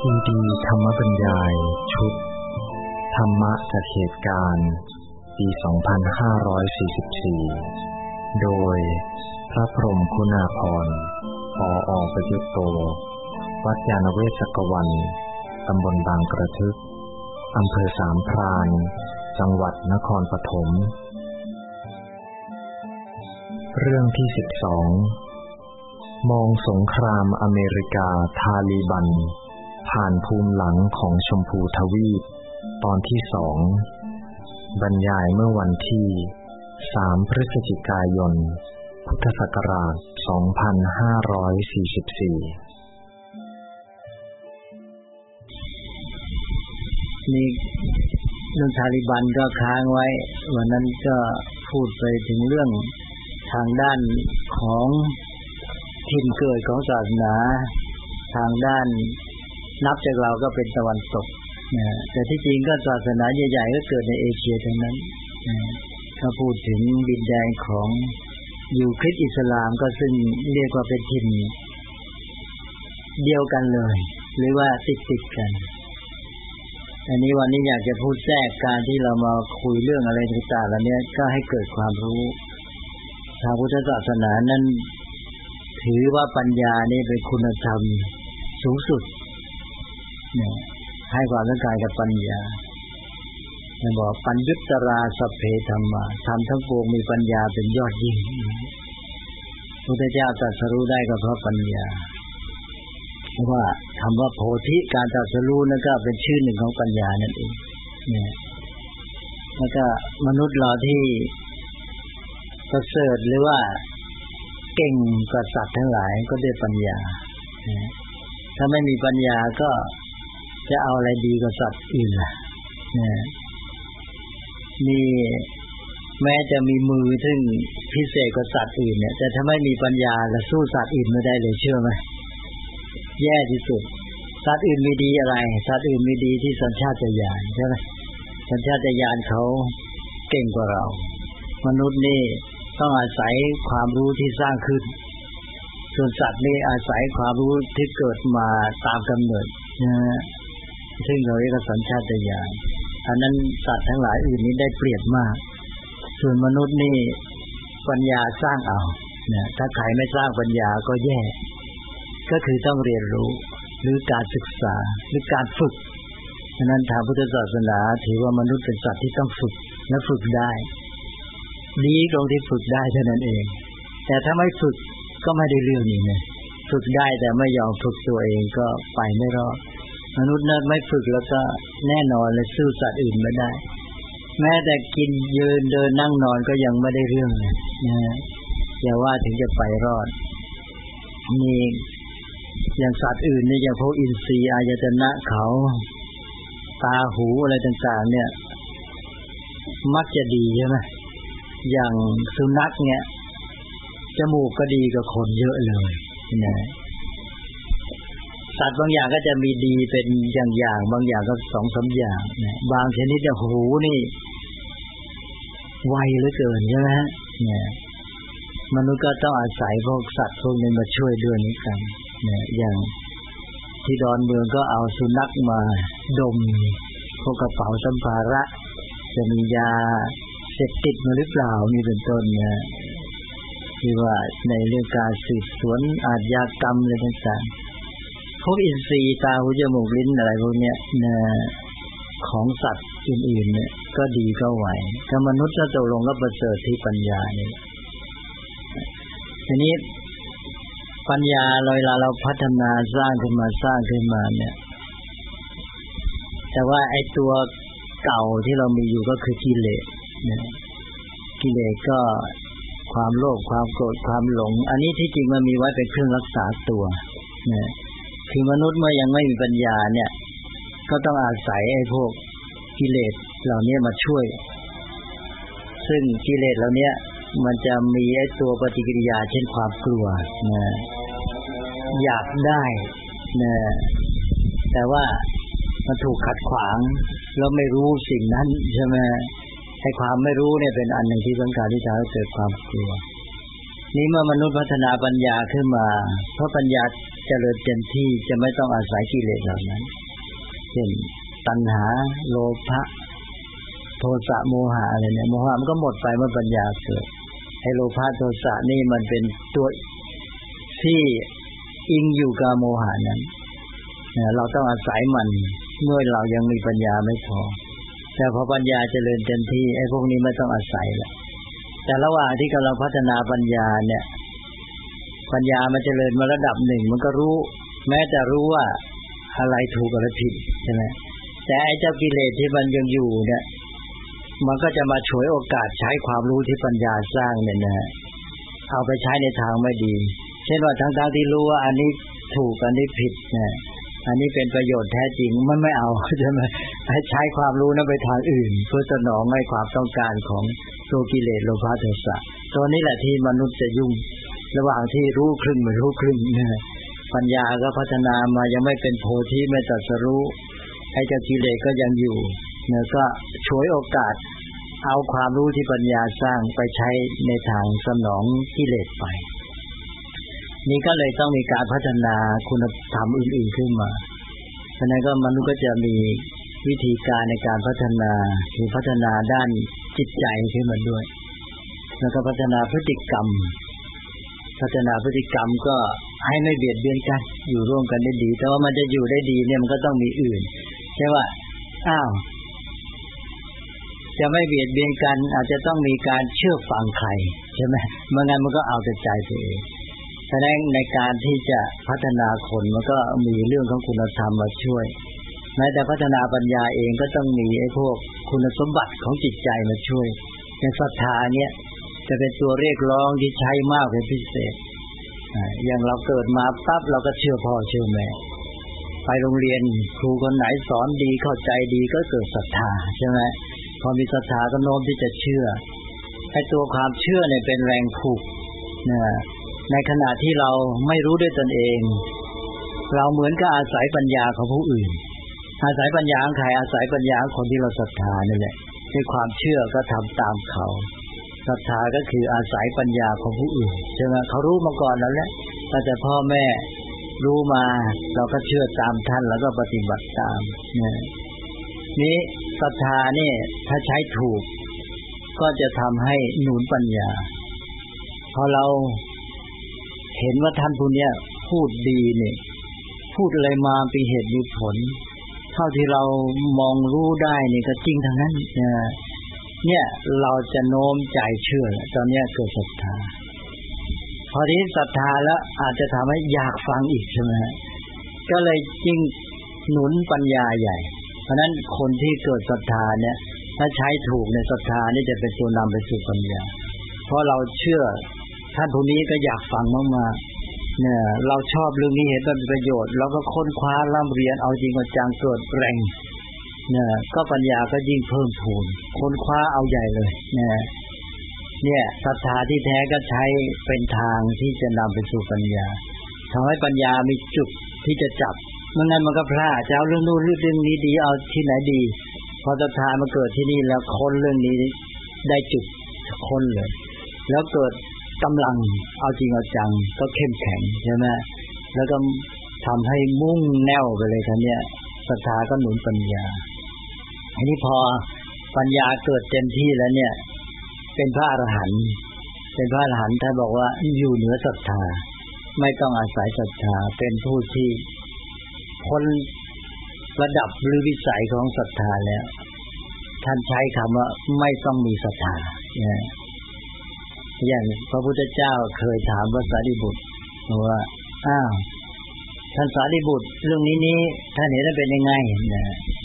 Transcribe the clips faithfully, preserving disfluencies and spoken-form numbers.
ซีดีธรรมบรรยายชุดธรรมะจากเหตุการณ์ปี สองพันห้าร้อยสี่สิบสี่ โดยพระพรหมคุณาภรณ์ ปอ.ประยุตโต วัดยานเวศกวัน ตำบลบางกระทึก อำเภอสามพราน จังหวัดนครปฐม เรื่องที่สิบสอง มองสงครามอเมริกาทาลีบันผ่านภูมิหลังของชมพูทวีปตอนที่สองบรรยายเมื่อวันที่สามพฤศจิกายนพุทธศักราชสองพันห้าร้อยสี่สิบสี่นี่นันทาลิบันก็ค้างไว้วันนั้นก็พูดไปถึงเรื่องทางด้านของถิ่นเกิดของศาสนาทางด้านนับจากเราก็เป็นตะวันตกนะแต่ที่จริงก็ศาสนาใหญ่ๆก็เกิดในเอเชียทั้งนั้นนะถ้าพูดถึงดินแดนของยูคริสต์อิสลามก็ซึ่งเรียกว่าเป็นถิ่นเดียวกันเลยหรือว่าติดๆกันอันนี้วันนี้อยากจะพูดแทรกการที่เรามาคุยเรื่องอะไรต่างๆแล้วเนี่ยก็ให้เกิดความรู้ทางพุทธศาสนานั้นถือว่าปัญญานี่เป็นคุณธรรมสูงสุดเนี่ยให้ความสำคัญกับปัญญาเนี่ยบอกปัญญุตราสัพเพธัมมาธรรมทั้งปวงมีปัญญาเป็นยอดยิ่งพระพุทธเจ้าตรัสรู้ได้ก็เพราะปัญญาเพราะว่าคำว่าโพธิการตรัสรู้นั่นก็เป็นชื่อหนึ่งของปัญญานั่นเองเนี่ยแล้วก็มนุษย์เราที่ประเสริฐหรือว่าเก่งกว่าสัตว์ทั้งหลายก็ด้วยปัญญาถ้าไม่มีปัญญาก็จะเอาอะไรดีกว่าสัตว์อื่นล่ะนี่แม้จะมีมือซึ่งพิเศษกว่าสัตว์อื่นเนี่ยแต่ถ้าไม่มีปัญญาแล้วสู้สัตว์อื่นไม่ได้เลยเชื่อไหมแย่ที่สุดสัตว์อื่นมีดีอะไรสัตว์อื่นมีดีที่สัญชาตญาณใช่ไหมสัญชาตญาณเขาเก่งกว่าเรามนุษย์นี่ต้องอาศัยความรู้ที่สร้างขึ้นส่วนสัตว์นี่อาศัยความรู้ที่เกิดมาตามกำเนิดนะฮะซึ่งเราเรียกว่าสัญชาตญาณอันนั้นสัตว์ทั้งหลายอื่นนี้ได้เปรียบมากส่วนมนุษย์นี่ปัญญาสร้างเอานะถ้าใครไม่สร้างปัญญาก็แย่ก็คือต้องเรียนรู้หรือการศึกษาหรือการฝึกฉะนั้นทางพุทธศาสนาถือว่ามนุษย์เป็นสัตว์ที่ต้องฝึกและฝึกได้ดีตรงที่ฝึกได้เท่านั้นเองแต่ถ้าไม่ฝึกก็ไม่ได้เรื่องนี้นะฝึกได้แต่ไม่ยอมฝึกตัวเองก็ไปไม่รอดมนุษย์นั้นไม่ฝึกแล้วก็แน่นอนเลยสู้สัตว์อื่นไม่ได้แม้แต่กินยืนเดินนั่งนอนก็ยังไม่ได้เรื่องเลยนะอย่าว่าถึงจะไปรอดนี่อย่างสัตว์อื่นนี่อย่างพวกอินทรีย์อายตนะเขาตาหูอะไรต่างๆเนี่ยมักจะดีใช่ไหมอย่างสุนัขเนี่ยจมูกก็ดีกับคนเยอะเลยนะสัตว์บางอย่างก็จะมีดีเป็นอย่างๆบางอย่างก็สองสามอย่างนะบางชนิดเนี่ยหูนี่ไวเหลือเกินใช่ไหมเนี่ยมนุษย์ก็ต้องอาศัยพวกสัตว์พวกนี้มาช่วยด้วยนี้กันเนี่ยอย่างที่ดอนเมืองก็เอาสุนัขมาดมพวกกระเป๋าสัมภาระจะมียาเสพติดมาหรือเปล่ามีเป็นต้นเนี่ยที่ว่าในเรื่องการสืบสวนอาชญากรรมอะไรต่างๆพวกอินทรีย์ตาหูจมูกลิ้นอะไรพวกเนี้ยนะของสัตว์อื่นๆเนี่ยก็ดีก็ไหวถ้ามนุษย์จะตกลงก็ประเสริฐที่ปัญญานี่ทีนี้ปัญญาเวลาเราพัฒนาสร้างขึ้นมาสร้างขึ้นมาเนี่ยแต่ว่าไอ้ตัวเก่าที่เรามีอยู่ก็คือกิเลสนะกิเลสก็ความโลภความโกรธความหลงอันนี้ที่จริงมันมีไว้เป็นเครื่องรักษาตัวนะคือมนุษย์เมื่อยังไม่มีปัญญาเนี่ยก็ต้องอาศัยไอ้พวกกิเลสเหล่านี้มาช่วยซึ่งกิเลสเหล่านี้มันจะมีไอ้ตัวปฏิกิริยาเช่นความกลัวนะอยากได้นะแต่ว่ามันถูกขัดขวางแล้วไม่รู้สิ่งนั้นใช่ไหมให้ความไม่รู้เนี่ยเป็นอันหนึ่งที่สำคัญที่จะให้เกิดความกลัว นี่เมื่อมนุษย์พัฒนาปัญญาขึ้นมาเพราะปัญญาเจริญเต็มที่จะไม่ต้องอาศัยกิเลสเหล่านั้นเช่นตัณหาโลภะโทสะโมหะอะไรเนี่ยโมหะมันก็หมดไปเมื่อปัญญาเกิดไอ้โลภะโทสะนี่มันเป็นตัวที่อิงอยู่กับโมหะนั้นเราต้องอาศัยมันเมื่อเรายังมีปัญญาไม่พอแต่พอปัญญาเจริญเต็มที่ไอ้พวกนี้ไม่ต้องอาศัยแล้วแต่ระหว่างที่กำลังพัฒนาปัญญาเนี่ยปัญญามันเจริญมาระดับหนึ่งมันก็รู้แม้แต่รู้ว่าอะไรถูกอะไรผิดใช่ไหมแต่ไอ้เจ้ากิเลสที่มันยังอยู่เนี่ยมันก็จะมาฉวยโอกาสใช้ความรู้ที่ปัญญาสร้างเนี่ยนะเอาไปใช้ในทางไม่ดีเช่นว่าทั้งๆที่รู้ว่าอันนี้ถูกอันนี้ผิดนะอันนี้เป็นประโยชน์แท้จริงมันไม่เอาใช่ไหมให้ใช้ความรู้นั้นไปทางอื่นเพื่อสนองให้ความต้องการของตัวกิเลสโลภะโทสะตัวนี้แหละที่มนุษย์จะยุ่งระหว่างที่รู้ครึ่งไม่รู้ครึ่งนะปัญญาก็พัฒนามายังไม่เป็นโพธิไม่ตรัสรู้ไอ้เจ้ากิเลสก็ยังอยู่เนี่ยก็ฉวยโอกาสเอาความรู้ที่ปัญญาสร้างไปใช้ในทางสนองกิเลสไปนี่ก็เลยต้องมีการพัฒนาคุณธรรมอื่นๆขึ้นมาฉะนั้นก็มนุษย์ก็จะมีวิธีการในการพัฒนาคือพัฒนาด้านจิตใจขึ้นมาด้วยแล้วก็พัฒนาพฤติกรรมพัฒนาพฤติกรรมก็ให้ไม่เบียดเบียนกันอยู่ร่วมกันได้ดีแต่ว่ามันจะอยู่ได้ดีเนี่ยมันก็ต้องมีอื่นใช่ว่าอ้าวจะไม่เบียดเบียนกันอาจจะต้องมีการเชื่อฟังใครใช่ไหมไม่งั้นมันก็เอาแต่ใจตัวเองแสดงในการที่จะพัฒนาคนมันก็มีเรื่องของคุณธรรมมาช่วยแม้แต่พัฒนาปัญญาเองก็ต้องมีไอ้พวกคุณสมบัติของจิตใจมาช่วยอย่างศรัทธาเนี่ยจะเป็นตัวเรียกร้องที่ใช้มากเป็นพิเศษอย่างเราเกิดมาปั๊บเราก็เชื่อพ่อเชื่อแม่ไปโรงเรียนครูคนไหนสอนดีเข้าใจดีก็เกิดศรัทธาใช่ไหมพอมีศรัทธาก็โน้มที่จะเชื่อไอ้ตัวความเชื่อเนี่ยเป็นแรงผูกนะในขณะที่เราไม่รู้ด้วยตนเองเราเหมือนกับอาศัยปัญญาของผู้อื่นอาศัยปัญญาของใครอาศัยปัญญาของคนที่เราศรัทธานี่แหละด้วยความเชื่อก็ทำตามเขาศรัทธาก็คืออาศัยปัญญาของผู้อื่นใช่ไหมเขารู้มาก่อนแล้วแหละตั้งแต่พ่อแม่รู้มาเราก็เชื่อตามท่านแล้วก็ปฏิบัติตามเนี่ยนี้ศรัทธาเนี่ยถ้าใช้ถูกก็จะทำให้หนุนปัญญาพอเราเห็นว่าท่านผู้นี้พูดดีเนี่ยพูดอะไรมาเป็นเหตุมีผลเท่าที่เรามองรู้ได้นี่ก็จริงทั้งนั้นเนี่ยเราจะโน้มใจเชื่อตอนนี้เกิดศรัทธาพอที่ศรัทธาแล้วอาจจะทำให้อยากฟังอีกใช่ไหมก็เลยยิ่งหนุนปัญญาใหญ่เพราะนั้นคนที่เกิดศรัทธาเนี่ยถ้าใช้ถูกในศรัทธานี่จะเป็นตัวนำไปสู่ปัญญาเพราะเราเชื่อท่านผู้นี้ก็อยากฟังมากๆเนี่ยเราชอบเรื่องนี้เห็นเป็นประโยชน์เราก็ค้นคว้าร่ำเรียนเอาจริงเอาจังเกิดแรงเนี่ยก็ปัญญาก็ยิ่งเพิ่มพูนค้นคว้าเอาใหญ่เลยเนี่ยเนี่ยศรัทธาที่แท้ก็ใช้เป็นทางที่จะนำไปสู่ปัญญาทำให้ปัญญามีจุดที่จะจับไม่งั้นมันก็พลาดจะเอาเรื่องนู้นเรื่องนี้ดีเอาที่ไหนดีพอศรัทธามาเกิดที่นี่แล้วค้นเรื่องนี้ได้จุดค้นเลยแล้วเกิดกำลังเอาจริงเอาจังก็เข้มแข็งใช่ไหมแล้วก็ทำให้มุ่งแน่วไปเลยท่านเนี่ยศรัทธาก็หนุนปัญญาอันนี้พอปัญญาเกิดเต็มที่แล้วเนี่ยเป็นพระอรหันต์เป็นพระอรหันต์ท่านบอกว่าอยู่เหนือศรัทธาไม่ต้องอาศัยศรัทธาเป็นผู้ที่พ้นระดับหรือวิสัยของศรัทธาแล้วท่านใช้คำว่าไม่ต้องมีศรัทธาเนี่ยอย่างพระพุทธเจ้าเคยถามพระสารีบุตรว่าอ้าวท่านสารีบุตรเรื่องนี้นี้ท่านเห็นว่าเป็นยังไงนะ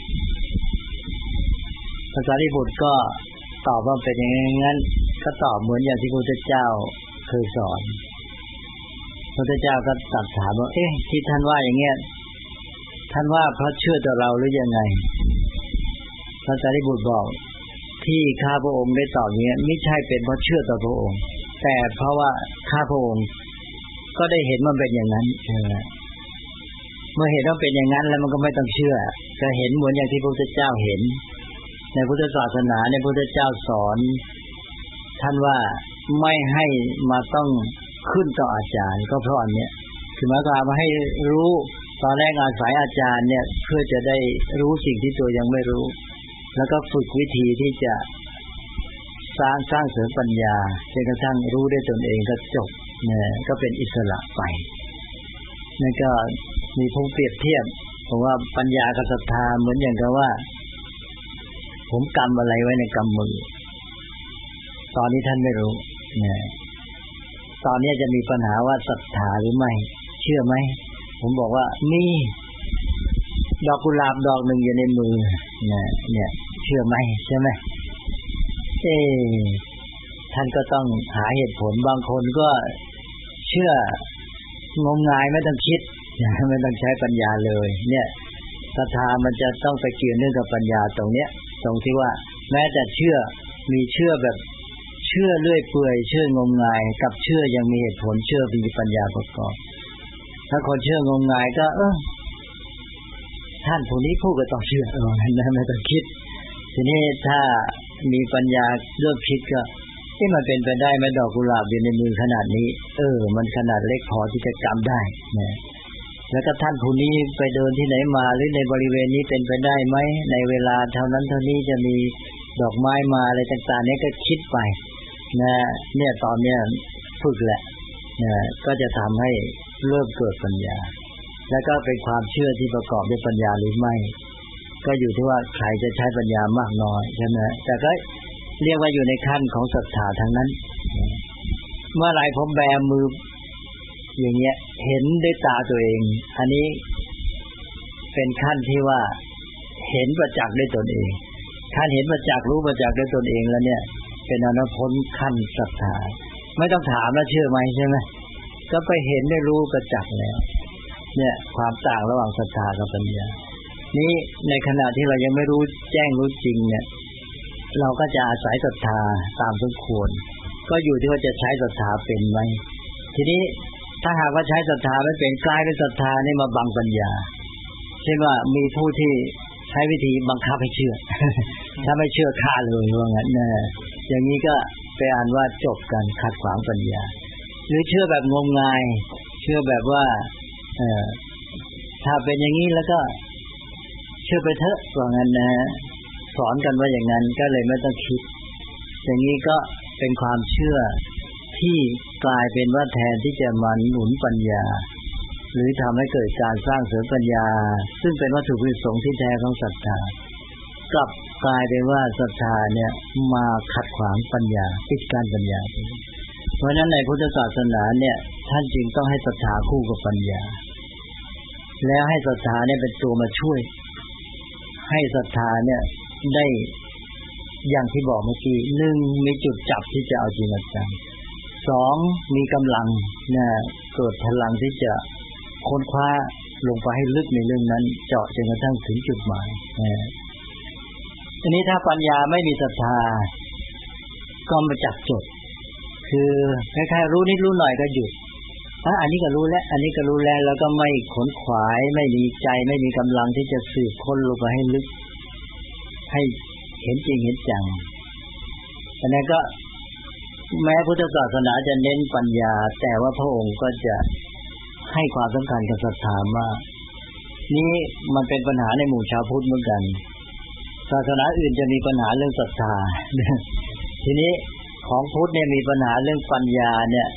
พระสารีบุตรก็ตอบว่าเป็นอย่างนั้นก็ตอบเหมือนอย่างที่พระพุทธเจ้าเคยสอนพระพุทธเจ้าก็ตรัสถามว่าเอ๊ะที่ท่านว่าอย่างเงี้ยท่านว่าเพราะเชื่อต่อเราหรือยังไงพระสารีบุตรบอกที่ข้าพระองค์ได้ตอบอย่างนี้ไม่ใช่เป็นเพราะเชื่อต่อพระองค์แต่เพราะว่าข้าพระองค์ก็ได้เห็นมันเป็นอย่างนั้นใช่ไหมเมื่อเห็นว่าเป็นอย่างนั้นแล้วมันก็ไม่ต้องเชื่อจะเห็นเหมือนอย่างที่พระพุทธเจ้าเห็นในพุทธศาสนาในพระพุทธเจ้าสอนท่านว่าไม่ให้มาต้องขึ้นต่ออาจารย์ก็เพราะอันเนี้ยคือหมายความว่าให้รู้ตอนแรกอาศัยอาจารย์เนี่ยเพื่อจะได้รู้สิ่งที่ตัวยังไม่รู้แล้วก็ฝึกวิธีที่จะสร้างสร้างเสริมปัญญาจนกระทั่งรู้ได้ตนเองก็จบเนี่ยก็เป็นอิสระไปนั่นก็มีผู้เปรียบเทียบเพราะว่าปัญญากับศรัทธาเหมือนอย่างกับว่าผมกำอะไรไว้ในกำมือตอนนี้ท่านไม่รู้เนี่ยตอนนี้จะมีปัญหาว่าศรัทธาหรือไม่เชื่อไหมผมบอกว่ามีดอกกุหลาบดอกหนึ่งอยู่ในมือเนี่ยเนี่ยเชื่อไหมใช่ไหมเอ๊ท่านก็ต้องหาเหตุผลบางคนก็เชื่องมงายไม่ต้องคิดไม่ต้องใช้ปัญญาเลยเนี่ยศรัทธามันจะต้องไปเกี่ยวเนื่องกับปัญญาตรงเนี้ยตรงที่ว่าแม้แต่เชื่อมีเชื่อแบบเชื่อเลื่อยเปื่อยเชื่องมงายกับเชื่อยังมีเหตุผลเชื่อมีปัญญาประกอบถ้าคนเชื่องมงายก็เออท่านผู้นี้พูดก็ต้องเชื่อเออนั่นไม่ต้องคิดทีนี้ถ้ามีปัญญาเริ่มคิดก็ที่มันเป็นไปได้ไหมดอกกุหลาบอยู่ในมือขนาดนี้เออมันขนาดเล็กพอที่จะกำได้นะแล้วก็ท่านผู้นี้ไปเดินที่ไหนมาหรือในบริเวณนี้เป็นไปได้ไหมในเวลาเท่านั้นเท่านี้จะมีดอกไม้มาอะไรต่างๆนี้ก็คิดไปนะเนี่ยตอนเนี้ยฝึกแหละนะก็จะทำให้เริ่มเกิดปัญญาแล้วก็เป็นความเชื่อที่ประกอบด้วยปัญญาหรือไม่ก็อยู่ที่ว่าใครจะใช้ปัญญามากน้อยใช่ไหมแต่ก็เรียกว่าอยู่ในขั้นของศรัทธาทั้งนั้นเมื่อไรผมแบมืออย่างเงี้ยเห็นด้วยตาตัวเองอันนี้เป็นขั้นที่ว่าเห็นประจักษ์ด้วยตนเองขั้นเห็นประจักษ์รู้ประจักษ์ด้วยตนเองแล้วเนี่ยเป็นอนุพ้นขั้นศรัทธาไม่ต้องถามแล้วเชื่อไหมใช่ไหมก็ไปเห็นได้รู้ประจักษ์แล้วเนี่ยความต่างระหว่างศรัทธากับปัญญานี้ในขณะที่เรายังไม่รู้แจ้งรู้จริงเนี่ยเราก็จะอาศัยศรัทธาตามสมควรก็อยู่ที่ว่าจะใช้ศรัทธาเป็นไหมทีนี้ถ้าหากว่าใช้ศรัทธาไม่เป็นกลายเป็นศรัทธานี่มาบังปัญญาเช่นว่ามีผู้ที่ใช้วิธีบังคับให้เชื่อ ถ้าไม่เชื่อฆ่าเลยว่างั้นนะอย่างนี้ก็ไปอ่านว่าจบกันขัดขวางปัญญาหรือเชื่อแบบงมงายเชื่อแบบว่าเออถ้าเป็นอย่างนี้แล้วก็เชื่อไปเถอะว่างั้นนะสอนกันว่าอย่างนั้นก็เลยไม่ต้องคิดอย่างนี้ก็เป็นความเชื่อที่กลายเป็นว่าแทนที่จะมาหนุนปัญญาหรือทำให้เกิดการสร้างเสริมปัญญาซึ่งเป็นวัตถุประสงค์ที่แท้ของศรัทธากลับกลายเป็นว่าศรัทธาเนี่ยมาขัดขวางปัญญาปิดกั้นปัญญาเพราะฉะนั้นในพุทธศาสนาเนี่ยท่านจึงต้องให้ศรัทธาคู่กับปัญญาแล้วให้ศรัทธาเนี่ยเป็นตัวมาช่วยให้ศรัทธาเนี่ยได้อย่างที่บอกเมื่อกี้หนึ่งมีจุดจับที่จะเอาจริงเอาจังสองมีกำลังเนี่ยเกิดพลังที่จะค้นคว้าลงไปให้ลึกในเรื่องนั้นเจาะจนกระทั่งถึงจุดหมายทีนี้ถ้าปัญญาไม่มีศรัทธาก็มาจับจดคือคล้ายๆรู้นิดรู้หน่อยก็หยุดอ่ะอันนี้ก็รู้แล้วอันนี้ก็รู้แล้วแล้วก็ไม่ขนขวายไม่มีใจไม่มีกำลังที่จะสืบค้นลงไปให้ลึกให้เห็นจริงเห็นจังอันนั้นก็แม้พุทธศาสนาจะเน้นปัญญาแต่ว่าพระองค์ก็จะให้ความสำคัญกับศรัทธามากนี่มันเป็นปัญหาในหมู่ชาวพุทธเหมือนกันศาสนาอื่นจะมีปัญหาเรื่องศรัทธาทีนี้ของพุทธเนี่ยมีปัญหาเรื่องปัญญาเนี่ย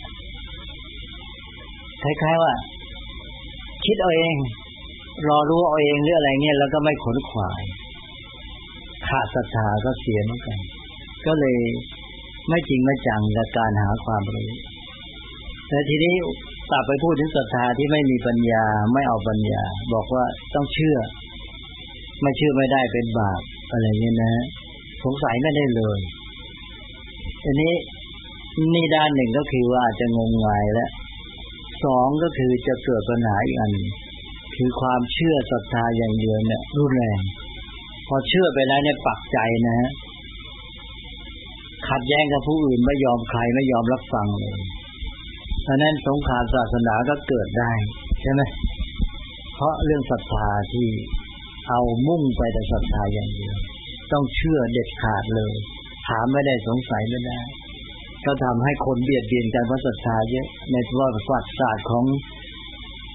คล้ายๆว่าคิดเอาเองรอรู้เอาเองหรืออะไรเงี้ยแล้วก็ไม่ขนขวายขาดศรัทธาก็เสียเหมือนกันก็เลยไม่จริงไม่จังกับการหาความรู้แต่ทีนี้กลับไปพูดถึงศรัทธาที่ไม่มีปัญญาไม่เอาปัญญาบอกว่าต้องเชื่อไม่เชื่อไม่ได้เป็นบาปอะไรเงี้ยนะสงสัยไม่ได้เลยทีนี้นี่ด้านหนึ่งก็คือว่าจะงมงายและสองก็คือจะเกิดปัญหาอีกอันคือความเชื่อศรัทธาอย่างเดียวเนี่ยรุนแรงพอเชื่อไปแล้วเนี่ยปักใจนะฮะขัดแย้งกับผู้อื่นไม่ยอมใครไม่ยอมรับฟังเลยเพราะนั้นสงครามศาสนาก็เกิดได้ใช่ไหมเพราะเรื่องศรัทธาที่เอามุ่งไปแต่ศรัทธาอย่างเดียวต้องเชื่อเด็ดขาดเลยถามไม่ได้สงสัยไม่ได้ก็ทำให้คนเบียดเบียนกันเพราะศรัทธาเยอะในประวัติศาสตร์ของ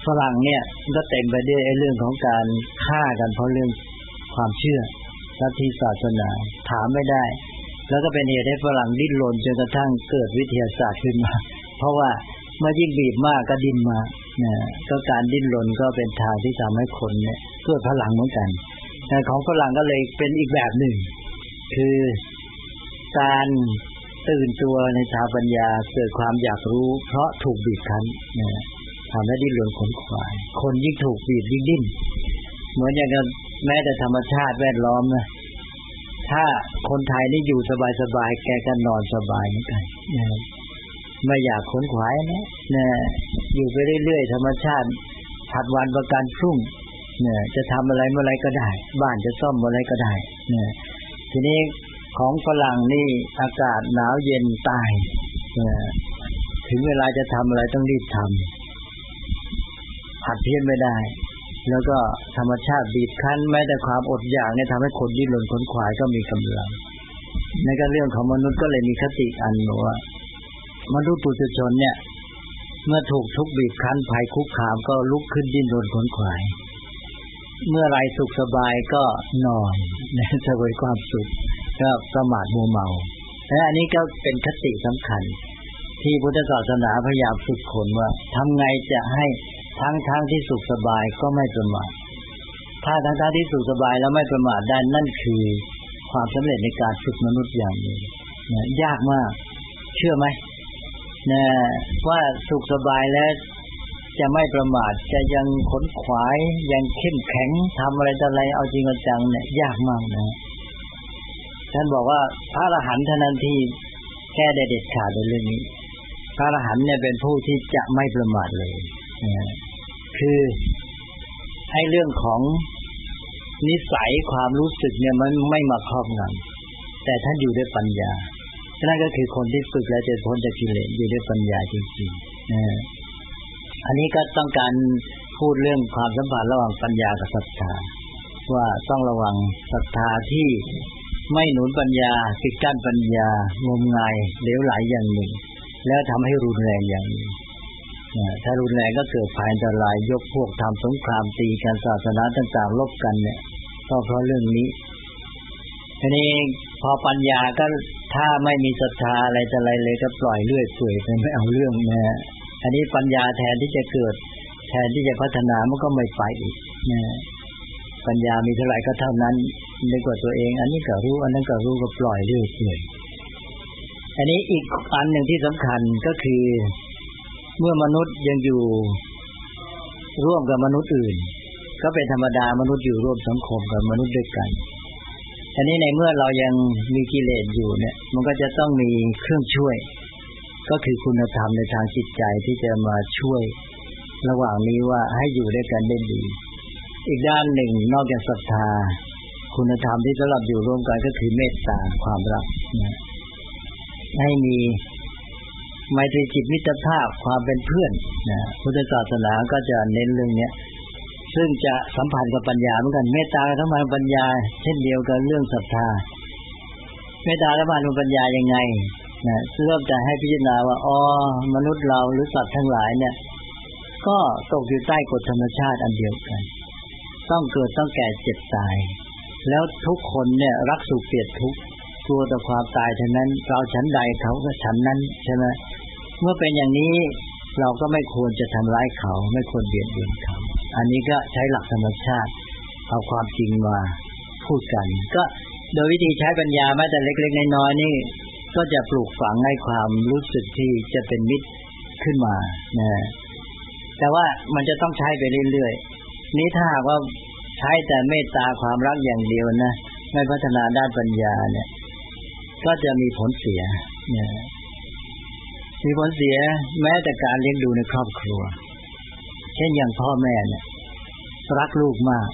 ฝรั่งเนี่ยก็เต็มไปด้วยเรื่องของการฆ่ากันเพราะเรื่องความเชื่อลัทธิศาสนาถามไม่ได้แล้วก็เป็นเหตุให้ฝรั่งดิ้นรนจนกระทั่งเกิดวิทยาศาสตร์ขึ้นมาเพราะว่าเมื่อยิ่งบีบมากก็ดิ้นมาเนี่ยก็การดิ้นรนก็เป็นทางที่ทำให้คนเนี่ยเกิดพลังเหมือนกันแต่ของฝรั่งก็เลยเป็นอีกแบบหนึ่งคือการตื่นตัวในทางปัญญาเกิดความอยากรู้เพราะถูกบีบคั้นเนี่ยทำให้ดิ้นรนขนขวายคนยิ่งถูกบีบยิ่งดิ้นเหมือนอย่างกับแม้แต่ธรรมชาติแวดล้อมนะถ้าคนไทยนี่อยู่สบายๆแกก็นอนสบายเหมือนกันนะไม่อยากขนขวายนะนะอยู่ไปเรื่อยๆธรรมชาติผัดวันประกันพรุ่งเนี่ยจะทำอะไรเมื่อไรก็ได้บ้านจะซ่อมเมื่อไรก็ได้เนี่ยทีนี้ของฝรั่งนี่อากาศหนาวเย็นตายเนี่ยถึงเวลาจะทำอะไรต้องรีบทำผัดเพี้ยนไม่ได้แล้วก็ธรรมชาติบีบคั้นแม้แต่ความอดอยากเนี่ยทำให้คนดิ้นรนขนขวายก็มีกำลังในการเรื่องของมนุษย์ก็เลยมีคติอันว่ามนุษย์ปุถุชนเนี่ยเมื่อถูกทุกข์บีบคั้นภัยคุกคามก็ลุกขึ้นดิ้นรนขนขวายเมื่อไรสุขสบายก็นอนนะเสวยความสุขก็ประมาทมัวเมาและอันนี้ก็เป็นคติสำคัญที่พุทธศาสนาพยายามฝึกคนว่าทำไงจะให้ทั้งทั้งที่สุขสบายก็ไม่ประมาทถ้าทั้งทั้งที่สุขสบายแล้วไม่ประมาทได้นั่นคือความสำเร็จในการฝึกมนุษย์อย่างหนึ่งนะยากมากเชื่อไหมนะว่าสุขสบายแล้วจะไม่ประมาทจะยังขนขวายยังเข้มแข็งทำอะไรต่ออะไรเอาจริงเอาจังเนี่ยยากมากนะท่านบอกว่าพระอรหันต์เท่านั้นที่แก้ได้เด็ดขาดในเรื่องนี้พระอรหันต์เนี่ยเป็นผู้ที่จะไม่ประมาทเลยนะคือให้เรื่องของนิสัยความรู้สึกเนี่ยมันไม่มาครอบงำแต่ท่านอยู่ด้วยปัญญานั่นก็คือคนที่ฝึกแล้วจะพ้นจากกิเลสอยู่ด้วยปัญญาจริงๆนะอันนี้ก็ต้องการพูดเรื่องความสัมพันธ์ระหว่างปัญญากับศรัทธาว่าต้องระวังศรัทธาที่ไม่หนุนปัญญาปิดกั้นปัญญางมงายเหลวไหลอย่างหนึ่งแล้วทำให้รุนแรงอย่างหนึ่งถ้ารุนแรงก็เกิดภัยอันตรายยกพวกทำสงครามตีกันศาสนาต่างๆลบกันเนี่ยก็เพราะเรื่องนี้ทีนี้พอปัญญาก็ถ้าไม่มีศรัทธาอะไรแต่อะไรเลยก็ปล่อยเลื่อยเปื่อยไปไม่เอาเรื่องนะอันนี้ปัญญาแทนที่จะเกิดแทนที่จะพัฒนามันก็ไม่ไปอีกนะปัญญามีเท่าไหร่ก็เท่านั้นนึกว่าตัวเองอันนี้ก็รู้อันนั้นก็รู้ก็ปล่อยเรื่อยเปื่อยอันนี้อีกอันหนึ่งที่สำคัญก็คือเมื่อมนุษย์ยังอยู่ร่วมกับมนุษย์อื่นก็เป็นธรรมดามนุษย์อยู่ร่วมสังคมกับมนุษย์ด้วยกันอันนี้ในเมื่อเรายังมีกิเลสอยู่เนี่ยมันก็จะต้องมีเครื่องช่วยก็คือคุณธรรมในทางจิตใจที่จะมาช่วยระหว่างนี้ว่าให้อยู่ด้วยกันได้ดีอีกด้านหนึ่งนอกจากศรัทธาคุณธรรมที่สำหรับอยู่ร่วมกันก็คือเมตตาความรักนะให้มีไมตรีจิตมิตรภาพความเป็นเพื่อนนะพุทธศาสนาก็จะเน้นเรื่องนี้ซึ่งจะสัมพันธ์กับปัญญาเหมือนกันเมตตาสัมพันธ์กับปัญญาเช่นเดียวกับเรื่องศรัทธาเมตตาสัมพันธ์กับปัญญายังไงนะเริ่มจะให้พิจารณาว่าอ๋อมนุษย์เราหรือสัตว์ทั้งหลายเนี่ยก็ตกอยู่ใต้กฎธรรมชาติอันเดียวกันต้องเกิดต้องแก่เจ็บตายแล้วทุกคนเนี่ยรักสุขเกลียดทุกข์กลัวต่อความตายฉะนั้นเราฉันใดเขาก็ฉันนั้นใช่ไหมเมื่อเป็นอย่างนี้เราก็ไม่ควรจะทำร้ายเขาไม่ควรเบียดเบียนเขาอันนี้ก็ใช้หลักธรรมชาติเอาความจริงมาพูดกันก็โดยวิธีใช้ปัญญาแม้แต่เล็กๆน้อยๆนี่ก็จะปลูกฝังให้ความรู้สึกที่จะเป็นมิตรขึ้นมานะแต่ว่ามันจะต้องใช้ไปเรื่อยๆนี้ถ้าหากว่าใช้แต่เมตตาความรักอย่างเดียวนะไม่พัฒนาด้านปัญญาเนี่ยก็จะมีผลเสียนะมีผลเสียแม้แต่การเลี้ยงดูในครอบครัวเช่นอย่างพ่อแม่เนี่ยรักลูกมาก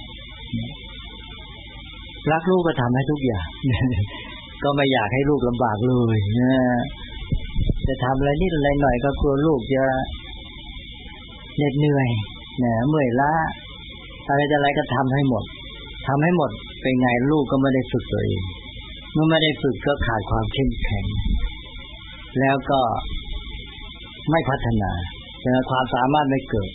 รักลูกก็ทำให้ทุกอย่างก็ไม่อยากให้ลูกลำบากเลยนะจะทำอะไรนิดอะไรหน่อยก็กลัวลูกจะเหน็ดเหนื่อยนะเมื่อยล้าอะไรจะอะไรก็ทำให้หมดทำให้หมดเป็นไงลูกก็ไม่ได้ฝึกตัวเองเมื่อไม่ได้ฝึกก็ขาดความเข้มแข็งแล้วก็ไม่พัฒนาความสามารถไม่เกิด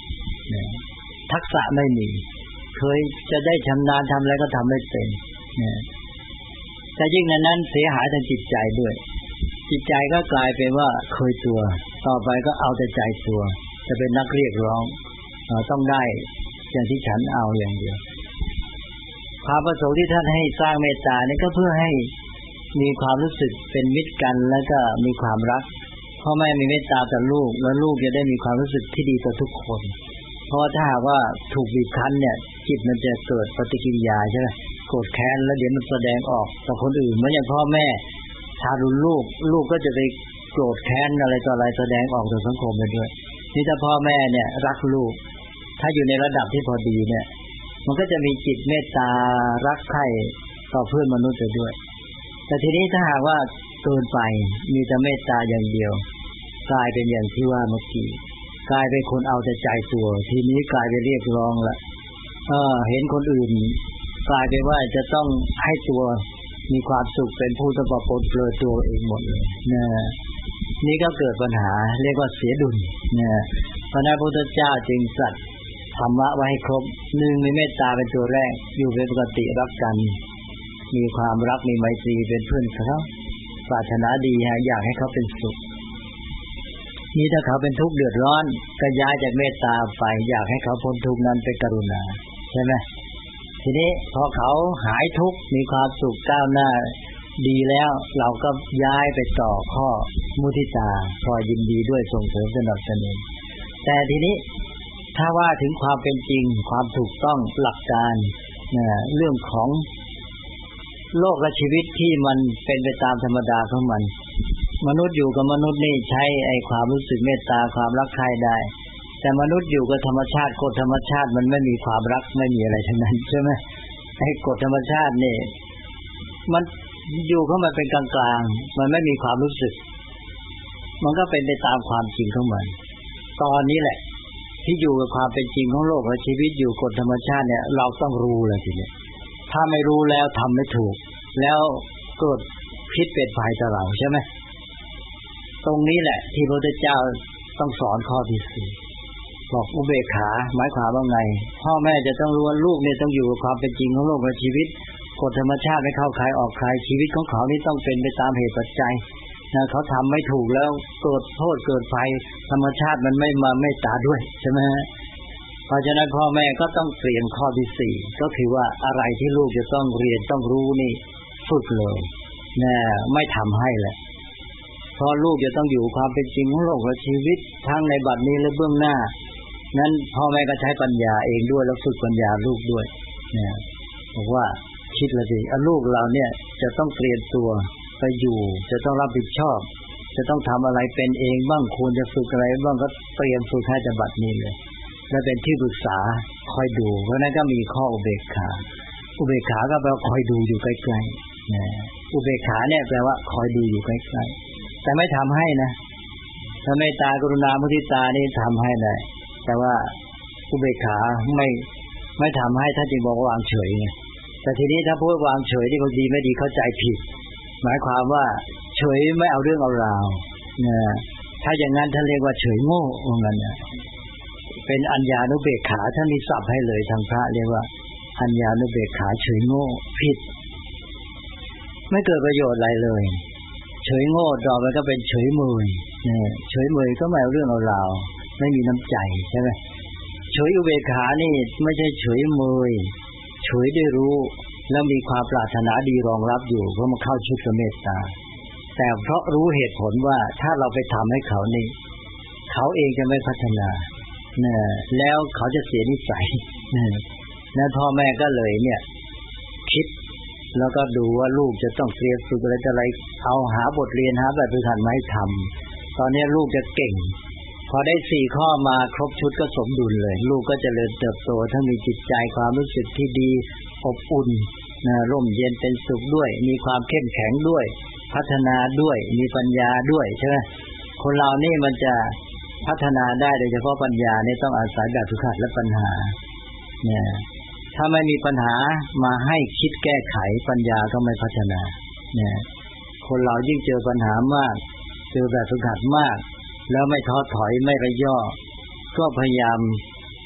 นะทักษะไม่มีเคยจะได้ชำนาญทำอะไรก็ทำไม่เป็นนะแต่ยิ่งนั้นนั้นเสียหายทางจิตใจด้วยจิตใจก็กลายเป็นว่าเคยตัวต่อไปก็เอาแต่ใจตัวจะเป็นนักเรียกร้องเราต้องได้อย่างที่ฉันเอาอย่างเดียวความประสงค์ที่ท่านให้สร้างเมตตานี่ก็เพื่อให้มีความรู้สึกเป็นมิตรกันแล้วก็มีความรักพ่อแม่มีเมตตาต่อลูกแล้วลูกจะได้มีความรู้สึกที่ดีต่อทุกคนเพราะถ้าว่าถูกบีบคั้นเนี่ยจิตมันจะเกิดปฏิกิริยาใช่ไหมโกรธแค้นแล้วเดี๋ยวมันแสดงออกต่อคนอื่นเหมือนอย่างพ่อแม่ทารุณลูกลูกก็จะไปโกรธแค้นอะไรต่ออะไรแสดงออกต่อสังคมไปด้วยนี่ถ้าพ่อแม่เนี่ยรักลูกถ้าอยู่ในระดับที่พอดีเนี่ยมันก็จะมีจิตเมตตารักใคร่ต่อเพื่อนมนุษย์ไปด้วยแต่ทีนี้ถ้าหากว่าเกินไปมีแต่เมตตาอย่างเดียวกลายเป็นอย่างที่ว่าเมื่อกี้กลายเป็นคนเอาแต่ใจตัวทีนี้กลายเป็นเรียกร้องละเออเห็นคนอื่นกลายเป็นว่าจะต้องให้ตัวมีความสุขเป็นผู้ตบปนเปลือยตัวเองหมดเลยนะนี่ก็เกิดปัญหาเรียกว่าเสียดุลนะพระพุทธเจ้าจึงตรัสธรรมะไว้ให้ครบหนึ่งมีเมตตาเป็นตัวแรกอยู่เป็นปกติรักกันมีความรักมีไมตรีเป็นเพื่อนเขาปรารถนาดีฮะอยากให้เขาเป็นสุขนี่ถ้าเขาเป็นทุกข์เดือดร้อนก็ย้ายจากเมตตาไปอยากให้เขาพ้นทุกข์นั้นเป็นกรุณาใช่ไหมทีนี้พอเขาหายทุกข์มีความสุขก้าวหน้าดีแล้วเราก็ย้ายไปต่อข้อมุทิตาคอยยินดีด้วยส่งเสริมสนับสนุนแต่ทีนี้ถ้าว่าถึงความเป็นจริงความถูกต้องหลักการเรื่องของโลกและชีวิตที่มันเป็นไปตามธรรมดาของมันมนุษย์อยู่กับมนุษย์นี่ใช้ไอ้ความรู้สึกเมตตาความรักใคร่ได้แต่มนุษย์อยู่กับธรรมชาติกฎธรรมชาติมันไม่มีความรักไม่มีอะไรทั้งนั้นใช่ไหมไอ้กฎธรรมชาตินี่มันอยู่เข้ามาเป็นกลางๆมันไม่มีความรู้สึกมันก็เป็นไปตามความจริงของมันตอนนี้แหละที่อยู่กับความเป็นจริงของโลกและชีวิตอยู่กฎธรรมชาติเนี่ยเราต้องรู้เลยทีนี้ถ้าไม่รู้แล้วทำไม่ถูกแล้วเกิดพิษเป็นภัยต่อเราใช่ไหมตรงนี้แหละที่พระพุทธเจ้าต้องสอนข้อที่สี่บอกอุเบกขาหมายความว่าไงพ่อแม่จะต้องรู้ว่าลูกเนี่ยต้องอยู่กับความเป็นจริงของโลกและชีวิตกฎธรรมชาติไม่เข้าใครออกใครชีวิตของเขานี่ต้องเป็นไปตามเหตุปัจจัยนะเขาทำไม่ถูกแล้วเกิดโทษเกิดภัยธรรมชาติมันไม่มาเมตตาด้วยใช่ไหมเพราะฉะนั้นพ่อแม่ก็ต้องเตรียมข้อที่สี่ก็คือว่าอะไรที่ลูกจะต้องเรียนต้องรู้นี่ฝึกเลยนะไม่ทำให้แหละเพราะลูกจะต้องอยู่ความเป็นจริงของโลกและชีวิตทั้งในบัดนี้และเบื้องหน้านั้นพ่อแม่ก็ใช้ปัญญาเองด้วยแล้วฝึกปัญญาลูกด้วยนะบอกว่าคิดละสิลูกเราเนี่ยจะต้องเตรียมตัวไปอยู่จะต้องรับผิดชอบจะต้องทำอะไรเป็นเองบ้างควรจะฝึกอะไรบ้างก็เตรียมฝึกให้แต่บัดนี้เลยและเป็นที่ปรึกษาคอยดูเพราะนั้นก็มีข้ออุเบกขาอุเบกขาก็แปลว่าคอยดูอยู่ใกล้ๆนะอุเบกขาเนี่ยแปลว่าคอยดูอยู่ใกล้ๆแต่ไม่ทำให้นะถ้าเมตตากรุณามุทิตานี่ทำให้ได้แต่ว่าอุเบกขาไม่ไม่ทำให้ถ้าจึงบอกว่าวางเฉยไงแต่ทีนี้ถ้าพูดวางเฉยนี่บางทีไม่ดีเข้าใจผิดหมายความว่าเฉยไม่เอาเรื่องเอาราวนะถ้าอย่างนั้นท่านเรียกว่าเฉยโง่ว่างั้นนะเป็นอัญญานุเบกขาท่านมีศัพท์ให้เลยทางพระเรียกว่าอัญญานุเบกขาเฉยโง่ผิดไม่เกิดประโยชน์อะไรเลยเฉยโง่ต่อไปก็เป็นเฉยเมยนะเฉยเมยก็ไม่เอาเรื่องเอาราวไม่มีน้ำใจใช่ไหมเฉยอุเบกขานี่ไม่ใช่เฉยเมยเฉยได้รู้แล้วมีความปรารถนาดีรองรับอยู่เพราะมันเข้าชุดกับเมตตาแต่เพราะรู้เหตุผลว่าถ้าเราไปทำให้เขานี่เขาเองจะไม่พัฒนาเนี่ยแล้วเขาจะเสียนิสัยเนี่ยแล้วพ่อแม่ก็เลยเนี่ยคิดแล้วก็ดูว่าลูกจะต้องเตรียมฝึกอะไรอะไรเอาหาบทเรียนหาแบบฝึกหัดมาให้ทำตอนนี้ลูกจะเก่งพอได้สี่ข้อมาครบชุดก็สมดุลเลยลูกก็เจริญเติบโตทั้งมีจิตใจความรู้สึกที่ดีอบอุ่นนะร่มเย็นเป็นสุขด้วยมีความเข้มแข็งด้วยพัฒนาด้วยมีปัญญาด้วยใช่ไหมคนเรานี่มันจะพัฒนาได้โดยเฉพาะปัญญาเนี่ยต้องอาศัยแบบฝึกหัดและปัญหาเนี่ยถ้าไม่มีปัญหามาให้คิดแก้ไขปัญญาก็ไม่พัฒนาเนี่ยคนเรายิ่งเจอปัญหามากเจอแบบฝึกหัดมากแล้วไม่ท้อถอยไม่ระย่อก็พยายาม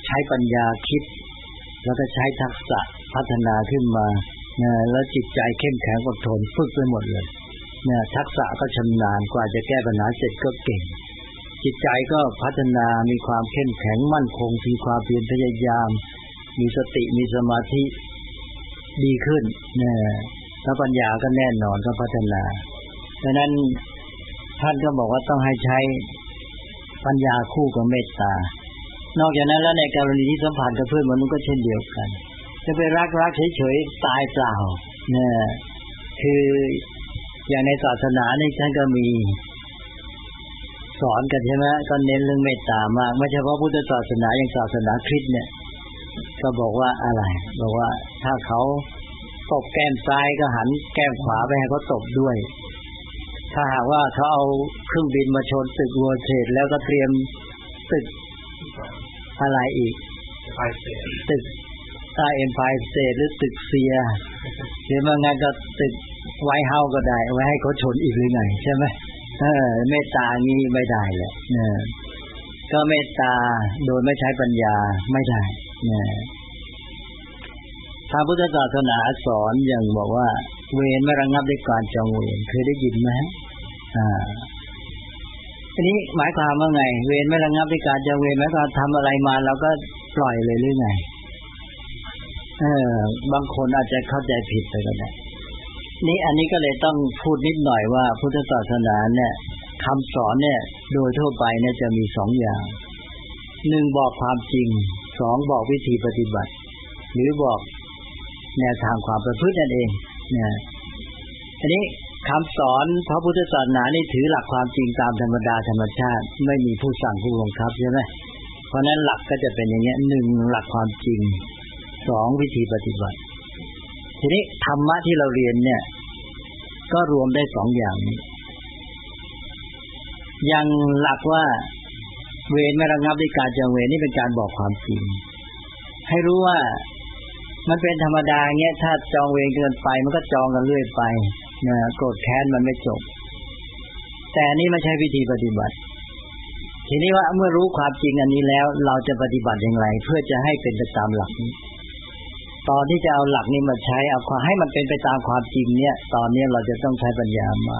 ใช้ปัญญาคิดแล้วก็ใช้ทักษะพัฒนาขึ้นมาเนี่ยแล้วจิตใจเข้มแข็งอดทนฝึกไปหมดเลยเนี่ยทักษะก็ชำนาญกว่าจะแก้ปัญหาเสร็จก็เก่งจิตใจก็พัฒนามีความเข้มแข็งมั่นคงมีความเพียรพยายามมีสติมีสมาธิดีขึ้นเนี่ยแล้วปัญญาก็แน่นอนก็พัฒนาดังนั้นท่านก็บอกว่าต้องให้ใช้ปัญญาคู่กับเมตตานอกจากนั้นแล้วในกรณีที่สัมพันธ์กับเพื่อนมนุษย์ก็เช่นเดียวกันจะไปรักรักเฉยๆตายเปล่าเนี่ยคืออย่างในศาสนานี่ท่านก็มีสอนกันใช่ไหมก็เน้นเรื่องเมตตามากไม่เฉพาะพุทธศาสนาอย่างศาสนาคริสต์เนี่ยก็บอกว่าอะไรบอกว่าถ้าเขาตบแก้มซ้ายก็หันแก้มขวาไปให้เขาตบด้วยถ้าหากว่าเขาเอาเครื่องบินมาชนตึก World Trade แล้วก็เตรียมตึกอะไรอีกตึกใต้ Empire State หรือตึกเซียหรือว่าไงก็ตึกไวท์เฮาส์ก็ได้ไว้ให้เขาชนอีกหรือไงใช่ไหมเออเมตตานี้ไม่ได้แหละเนี่ยก็เมตตาโดยไม่ใช้ปัญญาไม่ได้เนี่ยทางพุทธศาสนาสอนอย่างบอกว่าเวรไม่ระงับด้วยการจองเวรเคยได้ยินไหมอ่าทีนี้หมายความว่าไงเวรไม่ระงับด้วยการจองเวรหมายความทำอะไรมาเราก็ปล่อยเลยหรือไงเออบางคนอาจจะเข้าใจผิดไปก็ได้นี่อันนี้ก็เลยต้องพูดนิดหน่อยว่าพุทธศาสนาเนี่ยคำสอนเนี่ยโดยทั่วไปเนี่ยจะมีสองอย่างหนึ่งบอกความจริงสองบอกวิธีปฏิบัติหรือบอกแนวทางความประพฤตินั่นเองเนี่ยทีนี้คำสอนพระพุทธศาสนานี่ถือหลักความจริงตามธรรมดาธรรมชาติไม่มีผู้สั่งผู้บังคับใช่ไหมเพราะนั้นหลักก็จะเป็นอย่างเงี้ยหนึ่งหลักความจริงสองวิธีปฏิบัติทีนี้ธรรมะที่เราเรียนเนี่ยก็รวมได้สองอย่างนี้อย่างหลักว่าเวรไม่ระงับด้วยการจองเวรนี่เป็นการบอกความจริงให้รู้ว่ามันเป็นธรรมดาเงี้ยถ้าจองเวรเกินไปมันก็จองกันเรื่อยไปนะโกรธแค้นมันไม่จบแต่นี่ไม่ใช่วิธีปฏิบัติทีนี้ว่าเมื่อรู้ความจริงอันนี้แล้วเราจะปฏิบัติอย่างไรเพื่อจะให้เป็นไปตามหลักนี้ตอนที่จะเอาหลักนี้มาใช้เอาให้มันเป็นไปตามความจริงเนี่ยตอนนี้เราจะต้องใช้ปัญญามา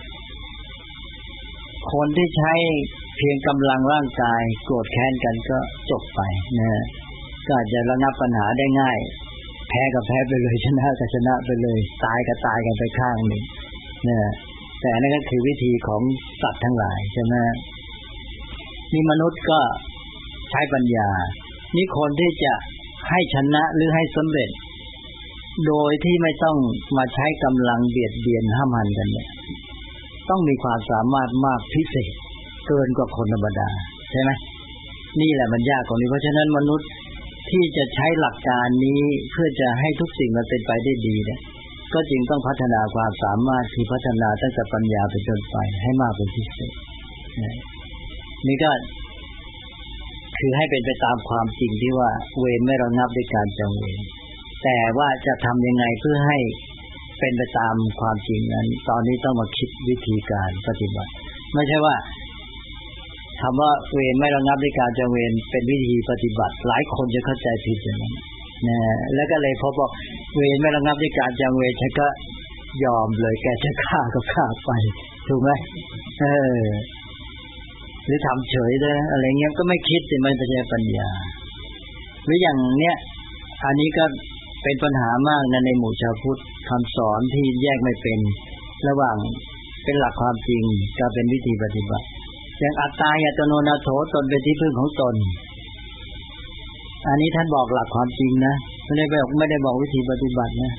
คนที่ใช้เพียงกำลังร่างกายโกรธแค้นกันก็จบไปนะก็อาจจะระงับปัญหาได้ง่ายแพ้ก็แพ้ไปเลยชนะก็ชนะไปเลยตายก็ตายกันไปข้างหนึ่งนะแต่นั่นก็คือวิธีของสัตว์ทั้งหลายใช่ไหมนี่มนุษย์ก็ใช้ปัญญานี่คนที่จะให้ชนะหรือให้สำเร็จโดยที่ไม่ต้องมาใช้กำลังเบียดเบียนห้ามหันกันเนี่ยต้องมีความสามารถมากพิเศษเกินกว่าคนธรรมดาใช่ไหมนี่แหละมันยากตรงนี้เพราะฉะนั้นมนุษย์ที่จะใช้หลักการนี้เพื่อจะให้ทุกสิ่งมันเป็นไปได้ดีเนี่ยก็จึงต้องพัฒนาความสามารถที่พัฒนาตั้งแต่ปัญญาเป็นต้นไปให้มากเป็นพิเศษนี่ก็คือให้เป็นไปตามความจริงที่ว่าเวรไม่ระงับด้วยการจองเวรแต่ว่าจะทำยังไงเพื่อให้เป็นไปตามความจริงนั้นตอนนี้ต้องมาคิดวิธีการปฏิบัติไม่ใช่ว่าคำว่าเวรไม่ระงับด้วยการจองเวรเป็นวิธีปฏิบัติหลายคนจะเข้าใจผิดอย่างนั้นนะแล้วก็เลยพอบอกเวรไม่ระงับด้วยการจองเวรฉันก็ยอมเลยแกจะฆ่าก็ฆ่าไปถูกไหมเออหรือทำเฉยเลยอะไรเงี้ยก็ไม่คิดสิมันจะใช้ปัญญาหรืออย่างเนี้ยอันนี้ก็เป็นปัญหามากนะในหมู่ชาวพุทธคำสอนที่แยกไม่เป็นระหว่างเป็นหลักความจริงกับเป็นวิธีปฏิบัติอย่างอัตตายัตโนนาโถตนเป็นที่พึ่งของตนอันนี้ท่านบอกหลักความจริงนะไม่ได้บอกไม่ได้บอกวิธีปฏิบัตินะ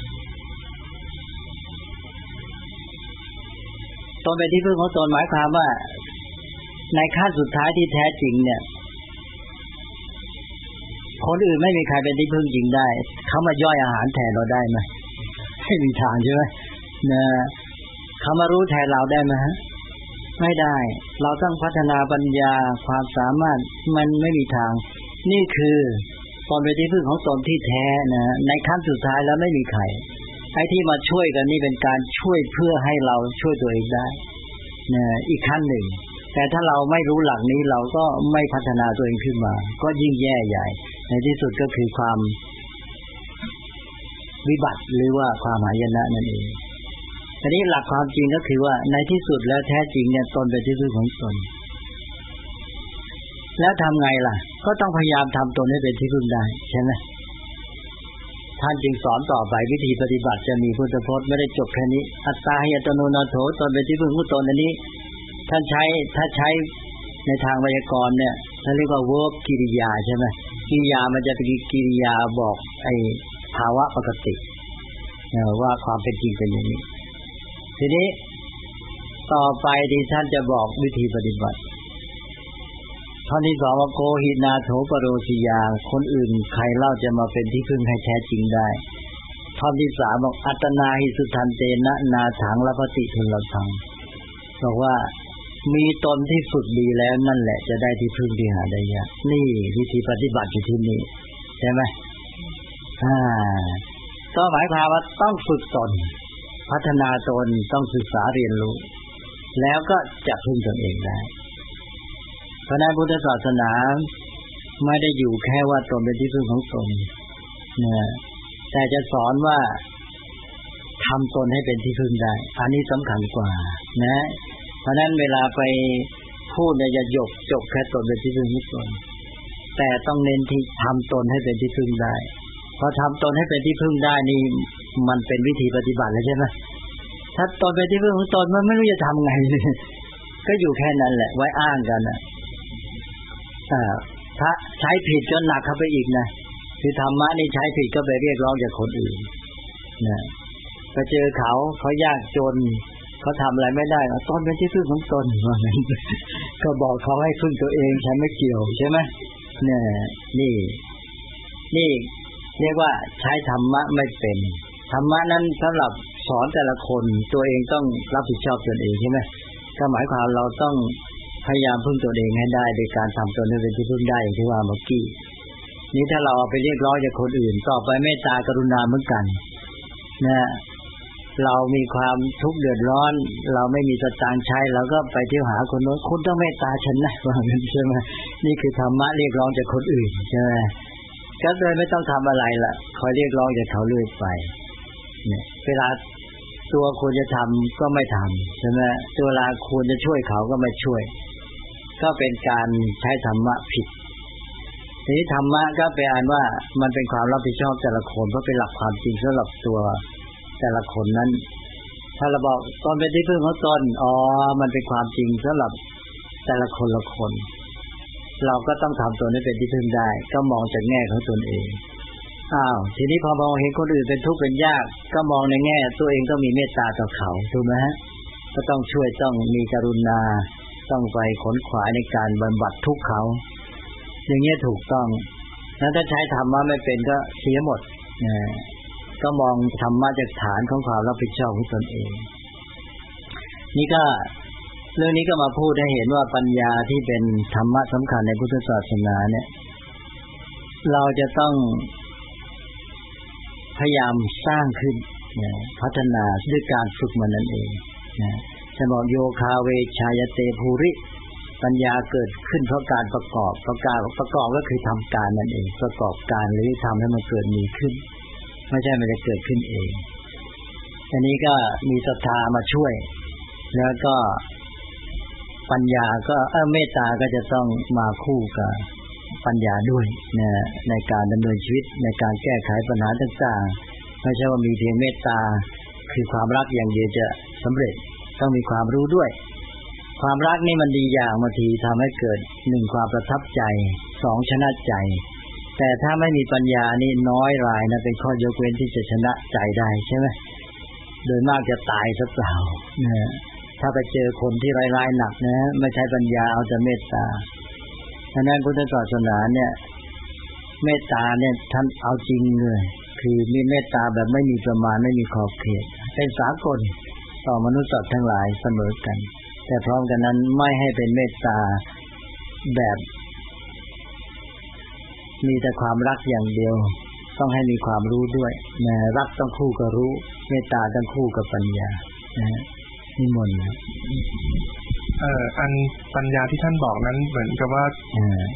ตนเป็นที่พึ่งของตนหมายความว่าในขั้นสุดท้ายที่แท้จริงเนี่ยคนอื่นไม่มีใครเป็นที่พึ่งจริงได้เขามาย่อยอาหารแทนเราได้ไหมไม่มีทางใช่ไหมนะเขามารู้แทนเราได้ไหมฮะไม่ได้เราต้องพัฒนาปัญญาความสามารถมันไม่มีทางนี่คือตนเป็นที่พึ่งของตนที่แท้นะในขั้นสุดท้ายแล้วไม่มีใครไอ้ที่มาช่วยกันนี่เป็นการช่วยเพื่อให้เราช่วยตัวเองได้นะอีกขั้นหนึ่งแต่ถ้าเราไม่รู้หลักนี้เราก็ไม่พัฒนาตัวเองขึ้นมาก็ยิ่งแย่ใหญ่ในที่สุดก็คือความวิบัติหรือว่าความหายนะนั่นเองทีนี้หลักความจริงก็คือว่าในที่สุดแล้วแท้จริงเนี่ยตนเป็นที่พึ่งของตนแล้วทำไงล่ะก็ต้องพยายามทำตนให้เป็นที่พึ่งได้ใช่ไหมท่านจึงสอนต่อไปวิธีปฏิบัติจะมีพุทธพจน์ไม่ได้จบแค่นี้อัตตาหิอัตโนนาโถตนเป็นที่พึ่งของตนอันนี้ท่านใช้ถ้าใช้ในทางไวยากรณ์เนี่ยท่านเรียกว่า verb กิริยาใช่ไหมกิริยามันจะเป็นกิริยาบอกไอ้ภาวะปกติว่าความเป็นจริงเป็นอย่างนี้ทีนี้ต่อไปที่ท่านจะบอกวิธีปฏิบัติท่านที่สองว่าโกหินาโถปโรสิยาคนอื่นใครเล่าจะมาเป็นที่พึ่งให้แท้จริงได้ท่านที่สามบอกอัตนาหิสุทันเตนะนาถังละปฏิทุลทังบอกว่ามีตนที่ฝึกดีแล้วนั่นแหละจะได้ที่พึ่งที่หาได้ยากนี่วิธีปฏิบัติอยู่ที่นี่ใช่ไหมอ่าก็หมายความว่าต้องฝึกตนพัฒนาตนต้องศึกษาเรียนรู้แล้วก็จะพึ่งตนเองได้เพราะนั้นพุทธศาสนาไม่ได้อยู่แค่ว่าตนเป็นที่พึ่งของตนนะแต่จะสอนว่าทำตนให้เป็นที่พึ่งได้อันนี้สำคัญกว่านะเพราะนั้นเวลาไปพูดเนี่ยอย่าหยกจบแค่ตนเป็นที่พึ่งของตนแต่ต้องเน้นที่ทำตนให้เป็นที่พึ่งได้พอทำตนให้เป็นที่พึ่งได้นี่มันเป็นวิธีปฏิบัติแล้วใช่ไหมถ้าตนเป็นที่พึ่งของตนมันไม่รู้จะทำไงเลยก็อยู่แค่นั้นแหละไว้อ้างกันนะถ้าใช้ผิดก็หนักเข้าไปอีกนะคือธรรมะนี่ใช้ผิดก็ไปเรียกร้องจากคนอื่นนะไปเจอเขาเขายากจนเขาทำอะไรไม่ได้ตนเป็นที่พึ่งของตนว่างั้นก็บอกเขาให้พึ่งตัวเองฉันไม่เกี่ยวใช่ไหมเนี่ยนี่นี่เรียกว่าใช้ธรรมะไม่เป็นธรรมะนั้นสำหรับสอนแต่ละคนตัวเองต้องรับผิดชอบตนเองใช่ไหมก็หมายความเราต้องพยายามพึ่งตัวเองให้ได้โดยการทำตนให้เป็นที่พึ่งได้อย่างที่ว่าเมื่อกี้นี้ถ้าเราเอาไปเรียกร้องจากคนอื่นต่อไปเมตตากรุณาเหมือนกันนะเรามีความทุกข์เดือดร้อนเราไม่มีสตางค์ใช้เราก็ไปเที่ยวหาคนโน้นคุณต้องเมตตาฉันนะว่างั้นใช่ไหมนี่คือธรรมะเรียกร้องจากคนอื่นใช่ไหมก็เลยไม่ต้องทำอะไรละคอยเรียกร้องจากเขาเรื่อยไปเนี่ยเวลาตัวควรจะทำก็ไม่ทำใช่ไหมเวลาควรจะช่วยเขาก็ไม่ช่วยก็เป็นการใช้ธรรมะผิดทีนี้ธรรมะก็แปลว่ามันเป็นความรับผิดชอบแต่ละคนเพราะเป็นหลักความจริงสำหรับตัวแต่ละคนนั้นถ้าเราบอกตนเป็นที่พึ่งของตนอ๋อมันเป็นความจริงสำหรับแต่ละคนละคนเราก็ต้องทำตนให้เป็นที่พึ่งได้ก็มองจากแง่ของตนเองอ้าวทีนี้พอมองเห็นคนอื่นเป็นทุกข์เป็นยากก็มองในแง่ตัวเองต้องมีเมตตาต่อเขาถูกไหมฮะก็ต้องช่วยต้องมีกรุณาต้องไปขนขวายในการบำบัดทุกข์เขาอย่างนี้ถูกต้องแล้วถ้าใช้ธรรมะไม่เป็นก็เสียหมดนะก็มองธรรมะจากฐานของความรับผิดชอบของตนเองนี่ก็เรื่องนี้ก็มาพูดให้เห็นว่าปัญญาที่เป็นธรรมะสำคัญในพุทธศาสนาเนี่ยเราจะต้องพยายามสร้างขึ้นนะพัฒนาด้วยการฝึกมันนั่นเองนะจะบอกโยคาเวชายเตภูริปัญญาเกิดขึ้นเพราะการประกอบประกอบประกอบก็คือทำการนั่นเองประกอบการหรือทำให้มันเกิดมีขึ้นไม่ใช่มันจะเกิดขึ้นเองอันนี้ก็มีศรัทธามาช่วยแล้วก็ปัญญาก็เออเมตตาก็จะต้องมาคู่กับปัญญาด้วยนะในการดำเนินชีวิตในการแก้ไขปัญหาต่างๆไม่ใช่ว่ามีเพียงเมตตาคือความรักอย่างเดียวจะสำเร็จต้องมีความรู้ด้วยความรักนี่มันดีอย่างบางทีทำให้เกิดหนึ่งความประทับใจสองชนะใจแต่ถ้าไม่มีปัญญานี่น้อยรายนะเป็นข้อยกเว้นที่จะชนะใจได้ใช่ไหมโดยมากจะตายซะเปล่านะถ้าไปเจอคนที่ร้ายๆหนักนะไม่ใช้ปัญญาเอาแต่เมตตาฉะนั้นพุทธศาสนาเนี่ยเมตตาเนี่ยท่านเอาจริงเลยคือมีเมตตาแบบไม่มีประมาณไม่มีขอบเขตเป็นสากลต่อมนุษย์สัตว์ทั้งหลายเสมอกันแต่พร้อมกันนั้นไม่ให้เป็นเมตตาแบบมีแต่ความรักอย่างเดียวต้องให้มีความรู้ด้วยนะรักต้องคู่กับรู้เมตตาต้องคู่กับปัญญานะนิมนต์นะเอ่ออันปัญญาที่ท่านบอกนั้นเหมือนกับว่า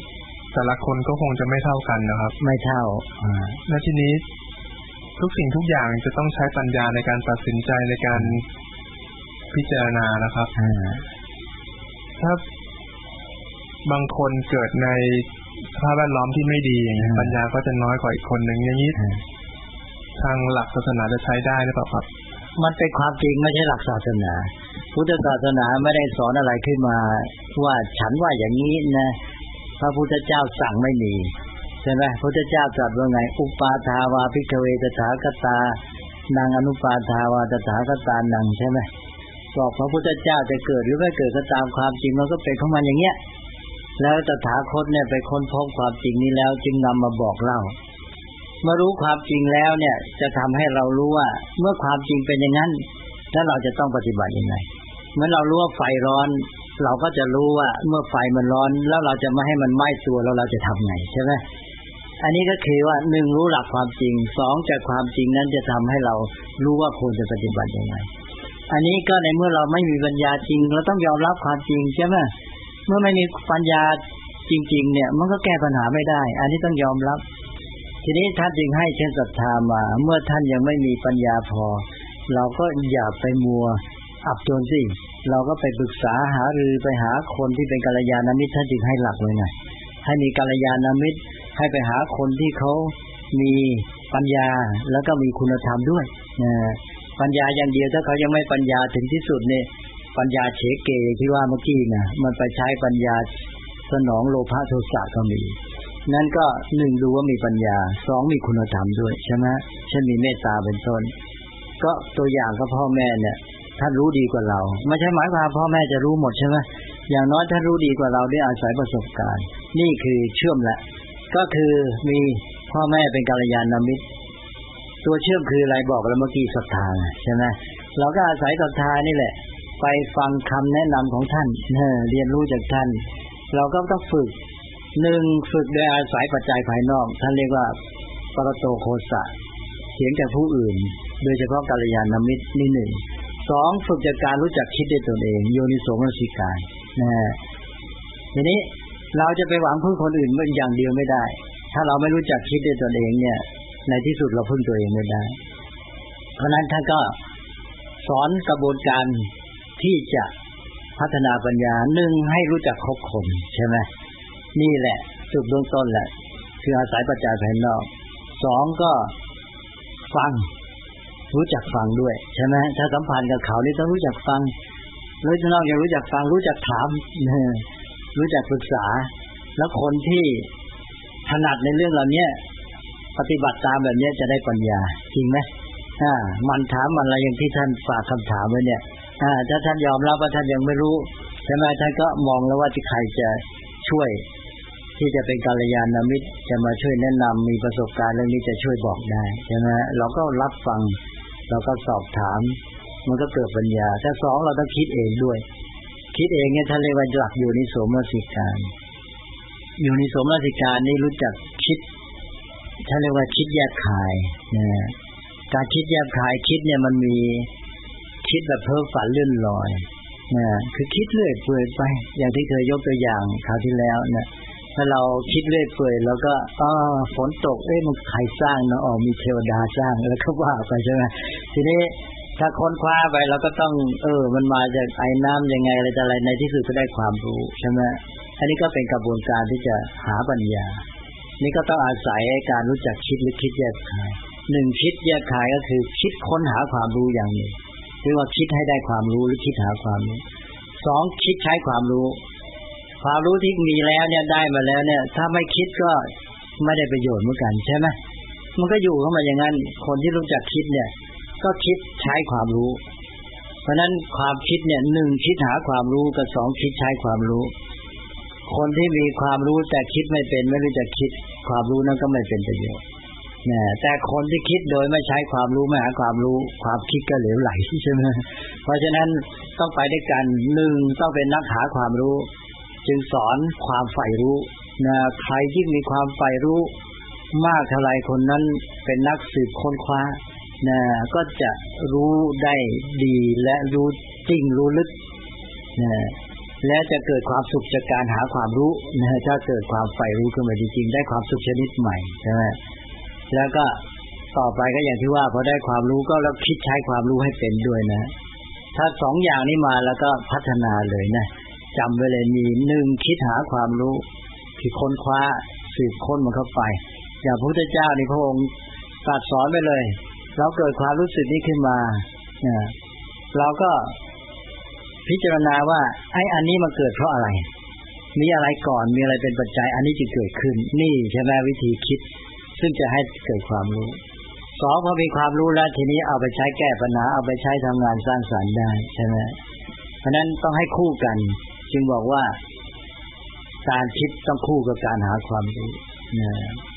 แต่ละคนก็คงจะไม่เท่ากันนะครับไม่เท่าอ่าและทีนี้ทุกสิ่งทุกอย่างจะต้องใช้ปัญญาในการตัดสินใจในการพิจารณานะครับถ้าบางคนเกิดในสภาพแวดล้อมที่ไม่ดีอย่างนี้ปัญญาก็จะน้อยกว่าอีกคนหนึ่งอย่างนี้ทางหลักศาสนาจะใช้ได้หรือเปล่าครับมันเป็นความจริงไม่ใช่หลักศาสนาพุทธศาสนาไม่ได้สอนอะไรขึ้นมาว่าฉันว่าอย่างนี้นะพระพุทธเจ้าสั่งไม่มีใช่ไหมพระพุทธเจ้าตรัสว่าไงอุปาทาวาภิกขเวตถาคตานางอนุปาทาวาตถาคตานังใช่ไหมบอกพระพุทธเจ้าจะเกิดหรือไม่เกิดก็ตามความจริงมันก็เป็นของมันอย่างเงี้ยแล้วตถาคตเนี่ยไปค้นพบความจริงนี้แล้วจึงนำมาบอกเล่าเมื่อรู้ความจริงแล้วเนี่ยจะทำให้เรารู้ว่าเมื่อความจริงเป็นอย่างนั้นแล้วเราจะต้องปฏิบัติยังไงเมื่อเรารู้ว่าไฟร้อนเราก็จะรู้ว่าเมื่อไฟมันร้อนแล้วเราจะไม่ให้มันไหม้ตัวแล้วเราจะทำไงใช่ไหมอันนี้ก็คือว่าหนึ่งรู้หลักความจริงสองจากความจริงนั้นจะทำให้เรารู้ว่าควรจะปฏิบัติยังไงอันนี้ก็ในเมื่อเราไม่มีปัญญาจริงเราต้องยอมรับความจริงใช่ไหมเมื่อไม่มีปัญญาจริงๆเนี่ยมันก็แก้ปัญหาไม่ได้อันนี้ต้องยอมรับทีนี้ท่านจึงให้เช่นศรัทธามาเมื่อท่านยังไม่มีปัญญาพอเราก็อย่าไปมัวอับจนสิเราก็ไปปรึกษาหารือไปหาคนที่เป็นกัลยาณมิตรท่านจึงให้หลักเลยไงให้มีกัลยาณมิตรให้ไปหาคนที่เขามีปัญญาแล้วก็มีคุณธรรมด้วยนะปัญญาอย่างเดียวถ้าเขายังไม่ปัญญาถึงที่สุดเนี่ยปัญญาเฉเกที่ว่าเมื่อกี้นะมันไปใช้ปัญญาสนองโลภะโทสะก็มีนั่นก็หนึ่งดูว่ามีปัญญาสองมีคุณธรรมด้วยใช่ไหมเช่นมีเมตตาเป็นต้นก็ตัวอย่างก็พ่อแม่เนี่ยท่านรู้ดีกว่าเราไม่ใช่หมายความพ่อแม่จะรู้หมดใช่ไหมอย่างน้อยท่านรู้ดีกว่าเราได้อาศัยประสบการณ์นี่คือเชื่อมแหละก็คือมีพ่อแม่เป็นกัลยาณมิตรตัวเชื่อมคืออะไรบอกแล้วเมื่อกี้ศรัทธาใช่ไหมเราก็อาศัยศรัทธานี่แหละไปฟังคำแนะนำของท่านเออเรียนรู้จากท่านเราก็ต้องฝึกหนึ่งฝึกโดยอาศัยปัจจัยภายนอกท่านเรียกว่าปรโตโคสะเสียงจากผู้อื่นโดยเฉพาะกัลยาณมิตรนี่หนึ่งสองฝึกจากการรู้จักคิดด้วยตนเองโยนิโสมนสิการนะทีนี้เราจะไปหวังพึ่งคนอื่นมันอย่างเดียวไม่ได้ถ้าเราไม่รู้จักคิดด้วยตนเองเนี่ยในที่สุดเราพึ่งตัวเองไม่ได้เพราะนั้นท่านก็สอนกระบวนการที่จะพัฒนาปัญญาหนึ่งให้รู้จักคบคนใช่ไหมนี่แหละจุดเบื้องต้นแหละคืออาศัยปัจจัยภายนอกสองก็ฟังรู้จักฟังด้วยใช่ไหมถ้าสัมพันธ์กับเขานี่ต้องรู้จักฟังรู้จักนอกจากรู้จักฟังรู้จักถามรู้จักปรึกษาแล้วคนที่ถนัดในเรื่องเหล่านี้ปฏิบัติตามแบบนี้จะได้ปัญญาจริงไหมอ่ามันถามมันอะไรอย่างที่ท่านฝากคำถามไว้เนี่ยอ่าถ้าท่านยอมรับว่าท่านยังไม่รู้ใช่ไหมท่านก็มองแล้วว่าที่ใครจะช่วยที่จะเป็นกัลยาณมิตรจะมาช่วยแนะนำมีประสบการณ์เรื่องนี้จะช่วยบอกได้ใช่ไหมเราก็รับฟังเราก็สอบถามมันก็เกิดปัญญาแต่สองเราต้องคิดเองด้วยคิดเองเนี่ยท่านเรียกว่าหลักโยนิโสมนสิการโยนิโสมนสิการนี่รู้จักคิดท่านเรียกว่าคิดแยกคายนะการคิดแยกคายคิดเนี่ยมันมีคิดแบบเพ้อฝันเลื่อนลอยนะคือคิดเรื่อยเปื่อยไปอย่างที่เคยยกตัวอย่างคราวที่แล้วนะถ้าเราคิดเรื่อยเปื่อยแล้วก็อ้อฝนตกเอ๊ะมันใครสร้างเนาะอ๋อมีเทวดาสร้างแล้วก็ว่าไปใช่ไหมทีนี้ถ้าค้นคว้าไปเราก็ต้องเออมันมาจากไอ้น้ำยังไงอะไรแต่อะไรในที่สุดก็ได้ความรู้ใช่ไหมอันนี้ก็เป็นกระบวนการที่จะหาปัญญานี่ก็ต้องอาศัยการรู้จักคิดหรือคิดแยกคายหนึ่งคิดแยกคายก็คือคิดค้นหาความรู้อย่างหนึ่งหรือว่าคิดให้ได้ความรู้หรือคิดหาความรู้สองคิดใช้ความรู้ความรู้ที่มีแล้วเนี่ยได้มาแล้วเนี่ยถ้าไม่คิดก็ไม่ได้ประโยชน์เหมือนกันใช่ไหมมันก็อยู่เข้ามาอย่างนั้นคนที่รู้จักคิดเนี่ยก็คิดใช้ความรู้เพราะนั้นความคิดเนี่ยหนึ่งคิดหาความรู้กับสองคิดใช้ความรู้คนที่มีความรู้แต่คิดไม่เป็นไม่รู้จักคิดความรู้นั้นก็ไม่เป็นประโยชน์นะแต่คนที่คิดโดยไม่ใช้ความรู้ไม่หาความรู้ความคิดก็เหลวไหลใช่ไหมเพราะฉะนั้นต้องไปด้วยกันหนึ่งต้องเป็นนักหาความรู้จึงสอนความใฝ่รู้นะใครที่มีความใฝ่รู้มากเท่าไรคนนั้นเป็นนักสืบค้นคว้านะก็จะรู้ได้ดีและรู้จริงรู้ลึกนะและจะเกิดความสุขจากการหาความรู้นะถ้าเกิดความใฝ่รู้ขึ้นมาจริงๆได้ความสุขชนิดใหม่ใช่ไหมแล้วก็ต่อไปก็อย่างที่ว่าพอได้ความรู้ก็แล้วคิดใช้ความรู้ให้เป็นด้วยนะถ้าสองอย่างนี้มาแล้วก็พัฒนาเลยนะจำไว้เลยมีหนึ่งคิดหาความรู้คือค้นคว้าสืบค้นมันเข้าไปอย่างพระพุทธเจ้านี่พระองค์ตรัสสอนไปเลยเราเกิดความรู้สึกนี้ขึ้นมาเนี่ยเราก็พิจารณาว่าไอ้อันนี้มันเกิดเพราะอะไรมีอะไรก่อนมีอะไรเป็นปัจจัยอันนี้จึงเกิดขึ้นนี่ใช่ไหมวิธีคิดซึ่งจะให้เกิดความรู้สองพอมีความรู้แล้วทีนี้เอาไปใช้แก้ปัญหาเอาไปใช้ทำงานสร้างสรรค์ได้ใช่ไหมเพราะนั้นต้องให้คู่กันจึงบอกว่าการคิดต้องคู่กับการหาความรู้นะ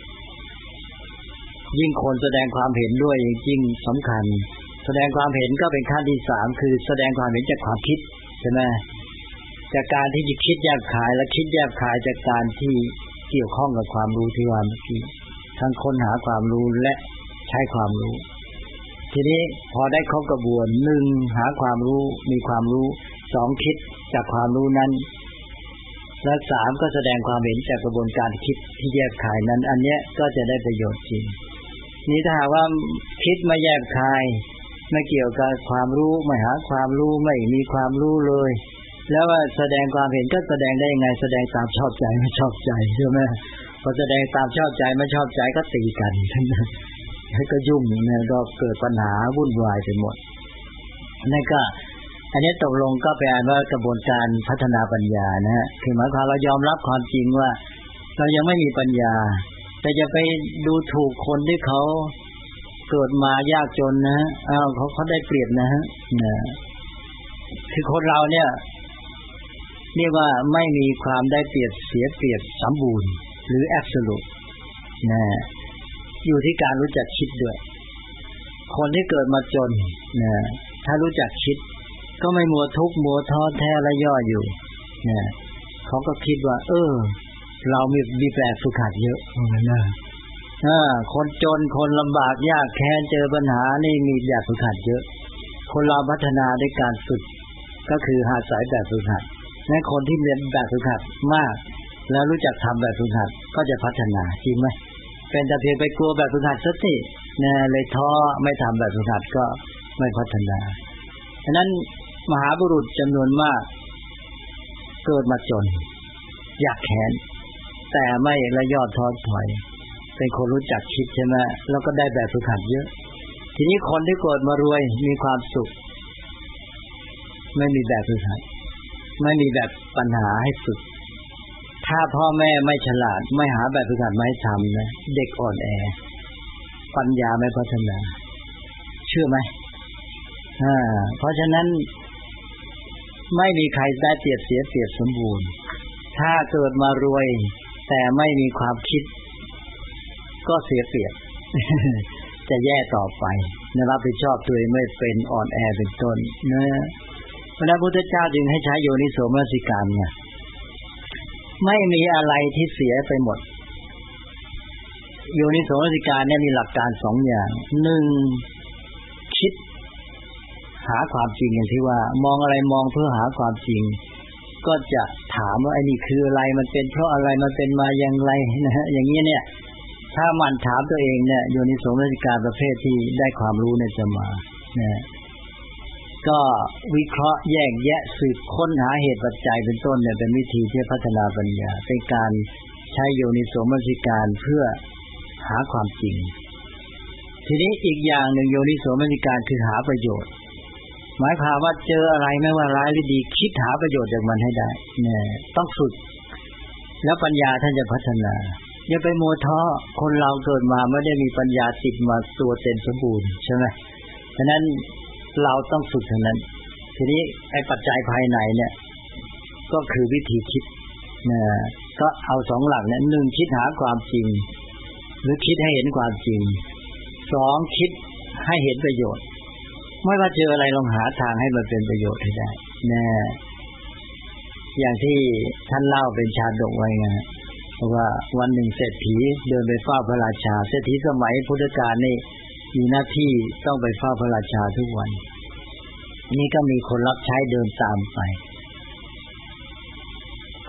ยิ่งคนแสดงความเห็นด้วยยิ่งสำคัญแสดงความเห็นก็เป็นขั้นที่สามคือแสดงความเห็นจากความคิดใช่ไหมจากการที่จะคิดแยบคายและคิดแยบคายจากการที่เกี่ยวข้องกับความรู้ที่ว่าเมื่อกี้ทั้งค้นหาความรู้และใช้ความรู้ทีนี้พอได้ครบกระบวนหนึ่งหาความรู้มีความรู้สองคิดจากความรู้นั้นและสามก็แสดงความเห็นจากกระบวนการคิดที่แยบคายนั้นอันเนี้ยก็จะได้ประโยชน์จริงนี้ถ้าหากว่าคิดไม่แยบคายไม่เกี่ยวกับความรู้ไม่หาความรู้ไม่มีความรู้เลยแล้วว่าแสดงความเห็นก็แสดงได้ยังไงแสดงตามชอบใจไม่ชอบใจใช่ไหมพอแสดงตามชอบใจไม่ชอบใจก็ตีกันให้ก็ยุ่งเนี่ยก็เกิดปัญหาวุ่นวายไปหมดนั่นก็อันนี้ตกลงก็แปลว่ากระบวนการพัฒนาปัญญานะฮะคือหมายความเรายอมรับความจริงว่าเรายังไม่มีปัญญาแต่จะไปดูถูกคนที่เขาเกิดมายากจนนะอ้าวเขาเขาได้เปรียบนะฮะนะคือคนเราเนี่ยเรียกว่าไม่มีความได้เปรียบเสียเปรียบสมบูรณ์หรือ absolute นะอยู่ที่การรู้จักคิดด้วยคนที่เกิดมาจนนะถ้ารู้จักคิดก็ไม่มัวทุกข์มัวท้อแท้และย่ออยู่นะเขาก็คิดว่าเออเรามีมีแบบฝึกหัดเยอะนะอ่าคนจนคนลำบากยากแค้นเจอปัญหานี่มีแบบฝึกหัดเยอะคนเราพัฒนาด้วยการฝึกก็คือหาสายแบบฝึกหัดและคนที่เรียนแบบฝึกหัดมากแล้วรู้จักทำแบบฝึกหัดก็จะพัฒนาจริงไหมเป็นแต่เพียงไปกลัวแบบฝึกหัดซะสินะเลยท้อไม่ทำแบบฝึกหัดก็ไม่พัฒนาฉะนั้นมหาบุรุษจำนวนมากเกิดมาจนยากแค้นแต่ไม่ละย่อท้อถอยเป็นคนรู้จักคิดใช่ไหมแล้วก็ได้แบบฝึกหัดเยอะทีนี้คนที่เกิดมารวยมีความสุขไม่มีแบบฝึกหัดไม่มีแบบปัญหาให้ฝึกถ้าพ่อแม่ไม่ฉลาดไม่หาแบบฝึกหัดมาให้ทำนะเด็กอ่อนแอปัญญาไม่พัฒนาเชื่อไหมอ่าเพราะฉะนั้นไม่มีใครได้เปรียบเสียเปรียบสมบูรณ์ถ้าเกิดมารวยแต่ไม่มีความคิดก็เสียเปรียบ จะแย่ต่อไปนะรับผิดชอบตัวเองไม่เป็นอ่อนแอเป็นต้นนะพระพุทธเจ้าจึงให้ใช้โยนิโสมนสิการไงไม่มีอะไรที่เสียไปหมดโยนิโสมนสิการเนี่ยมีหลักการสองอย่างหนึ่งคิดหาความจริงอย่างที่ว่ามองอะไรมองเพื่อหาความจริงก็จะถามว่าไอ้นี่คืออะไรมันเป็นเพราะอะไรมันเป็นมาอย่างไรนะฮะอย่างนี้เนี่ยถ้ามันถามตัวเองเนี่ยโยนิโสมนสิการประเภทที่ได้ความรู้เนี่ยจะมานะก็วิเคราะห์แยกแยะสืบค้นหาเหตุปัจจัยเป็นต้นเนี่ยเป็นวิธีที่พัฒนาปัญญาเป็นการใช้โยนิโสมนสิการเพื่อหาความจริงทีนี้อีกอย่างหนึ่งโยนิโสมนสิการคือหาประโยชน์หมายความว่าเจออะไรไม่ว่าร้ายหรือดีคิดหาประโยชน์จากมันให้ได้เนี่ยต้องฝึกแล้วปัญญาท่านจะพัฒนาอย่าไปมัวท้อคนเราเกิดมาไม่ได้มีปัญญาติดมาตัวเต็มสมบูรณ์ใช่ไหมฉะนั้นเราต้องฝึกเท่านั้นทีนี้ไอ้ปัจจัยภายในเนี่ยก็คือวิธีคิดนะก็เอาสองหลักเนี่ยหนึ่งคิดหาความจริงหรือคิดให้เห็นความจริงสองคิดให้เห็นประโยชน์ไม่ว่าเจออะไรลองหาทางให้มันเป็นประโยชน์ให้ได้นะอย่างที่ท่านเล่าเป็นชาดกไว้ไงเพราะว่าวันหนึ่งเศรษฐีเดินไปเฝ้าพระราชาเศรษฐีสมัยพุทธกาลนี่มีหน้าที่ต้องไปเฝ้าพระราชาทุกวันนี่ก็มีคนรับใช้เดินตามไป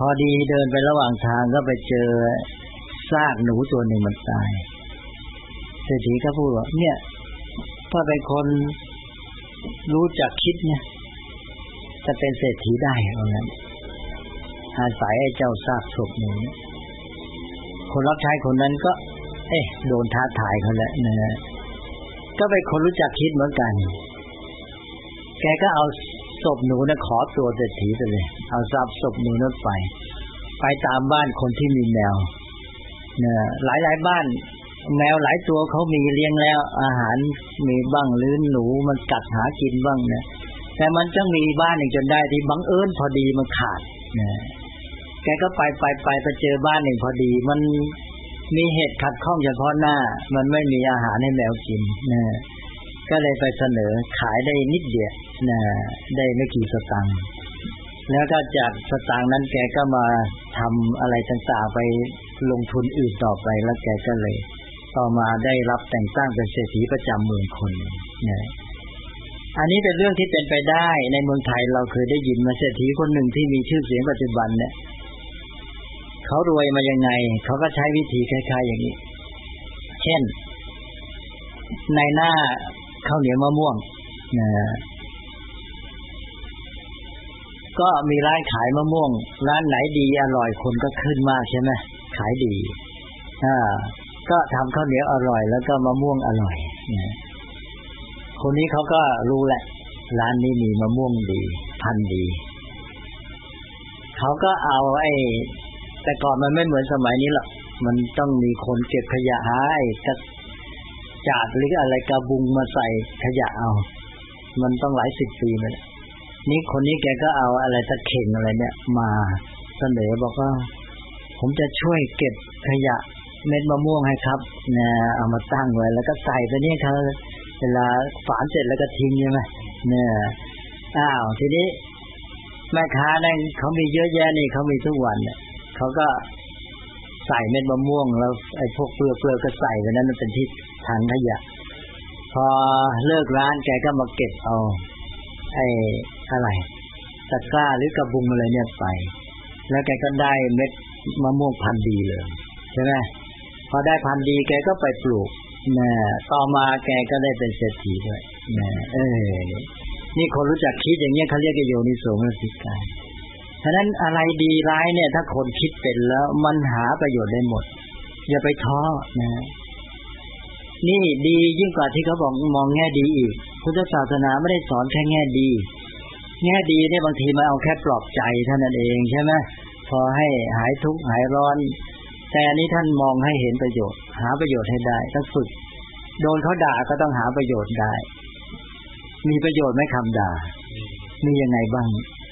พอดีเดินไประหว่างทางก็ไปเจอซากหนูตัวหนึ่งมันตายเศรษฐีก็พูดว่าเนี่ยถ้าเป็นคนรู้จักคิดเนี่ยจะเป็นเศรษฐีได้เพราะงั้นอาศัยไอ้เจ้าซากศพหนูคนรับใช้คนนั้นก็เอ๊ะโดนท้าทายเขาแล้วนะก็เป็นคนรู้จักคิดเหมือนกันแกก็เอาศพหนูนะขอตัวเศรษฐีไปเลยเอาทรัพย์ศพหนูนั้นไปไปตามบ้านคนที่มีแมวเนี่ยหลายๆบ้านแมวหลายตัวเขามีเลี้ยงแล้วอาหารมีบ้างหรือหนูมันกัดหากินบ้างเนี่ยแต่มันจะมีบ้านหนึ่งจนได้ที่บังเอิญพอดีมันขาดเนี่ยแกก็ไปไปไปไปเจอบ้านหนึ่งพอดีมันมีเหตุขัดข้องเฉพาะหน้ามันไม่มีอาหารให้แมวกินเนี่ยก็เลยไปเสนอขายได้นิดเดียวนะได้ไม่กี่สตางค์แล้วก็จากสตางค์นั้นแกก็มาทำอะไรต่างๆไปลงทุนอื่นต่อไปแล้วแกก็เลยต่อมาได้รับแต่งตั้งเป็นเศรษฐีประจำเมืองคนนะอันนี้เป็นเรื่องที่เป็นไปได้ในเมืองไทยเราเคยได้ยินมาเศรษฐีคนหนึ่งที่มีชื่อเสียงปัจจุบันเนี่ยเขารวยมายังไงเขาก็ใช้วิธีคล้ายๆอย่างนี้เช่นในหน้าข้าวเหนียวมะม่วงนะก็มีร้านขายมะม่วงร้านไหนดีอร่อยคนก็ขึ้นมากใช่ไหมขายดีอ่าก็ทำข้าวเหนียวอร่อยแล้วก็มะม่วงอร่อยนะคนนี้เขาก็รู้แหละร้านนี้มีมะม่วงดีพันธุ์ดีเขาก็เอาไอ้แต่ก่อนมันไม่เหมือนสมัยนี้หรอกมันต้องมีคนเก็บขยะหาไอ้กระจาดหรืออะไรกระบุงมาใส่ขยะเอามันต้องหลายสิบปีเลยนี่คนนี้แกก็เอาอะไรตะเข่งอะไรเนี่ยมาเสนอบอกว่าผมจะช่วยเก็บขยะเม็ดมะม่วงให้ครับนะเอามาตั้งไว้แล้วก็ใส่ไปนี่เขาเวลาฝานเสร็จแล้วก็ทิ้งใช่ไหมเนี่ยอ้าวทีนี้แม่ค้านั่นเขามีเยอะแยะนี่เขามีทุกวันเนี่ยเขาก็ใส่เม็ดมะม่วงแล้วไอ้พวกเปลือกเปลือกก็ใส่ไปนั้นมันเป็นที่ถังขยะพอเลิกร้านแกก็มาเก็บเอาไอ้อะไรตะกร้าหรือกระบุงอะไรเนี่ยไปแล้วแกก็ได้เม็ดมะม่วงพันธุ์ดีเลยใช่ไหมพอได้พันธุ์ดีแกก็ไปปลูกนะต่อมาแกก็ได้เป็นเศรษฐีด้วยนะเออนี่คนรู้จักคิดอย่างเงี้ยเขาเรียกโยนิโสมนสิการฉะนั้นอะไรดีร้ายเนี่ยถ้าคนคิดเป็นแล้วมันหาประโยชน์ได้หมดอย่าไปท้อนะนี่ดียิ่งกว่าที่เขาบอกมองแง่ดีอีกพุทธศาสนาไม่ได้สอนแค่แง่ดีแง่ดีเนี่ยบางทีมันเอาแค่ปลอบใจเท่านั้นเองใช่ไหมพอให้หายทุกข์หายร้อนแต่นี้ท่านมองให้เห็นประโยชน์หาประโยชน์ให้ได้ต้องฝึกโดนเขาด่าก็ต้องหาประโยชน์ได้มีประโยชน์ไหมคำด่ามียังไงบ้าง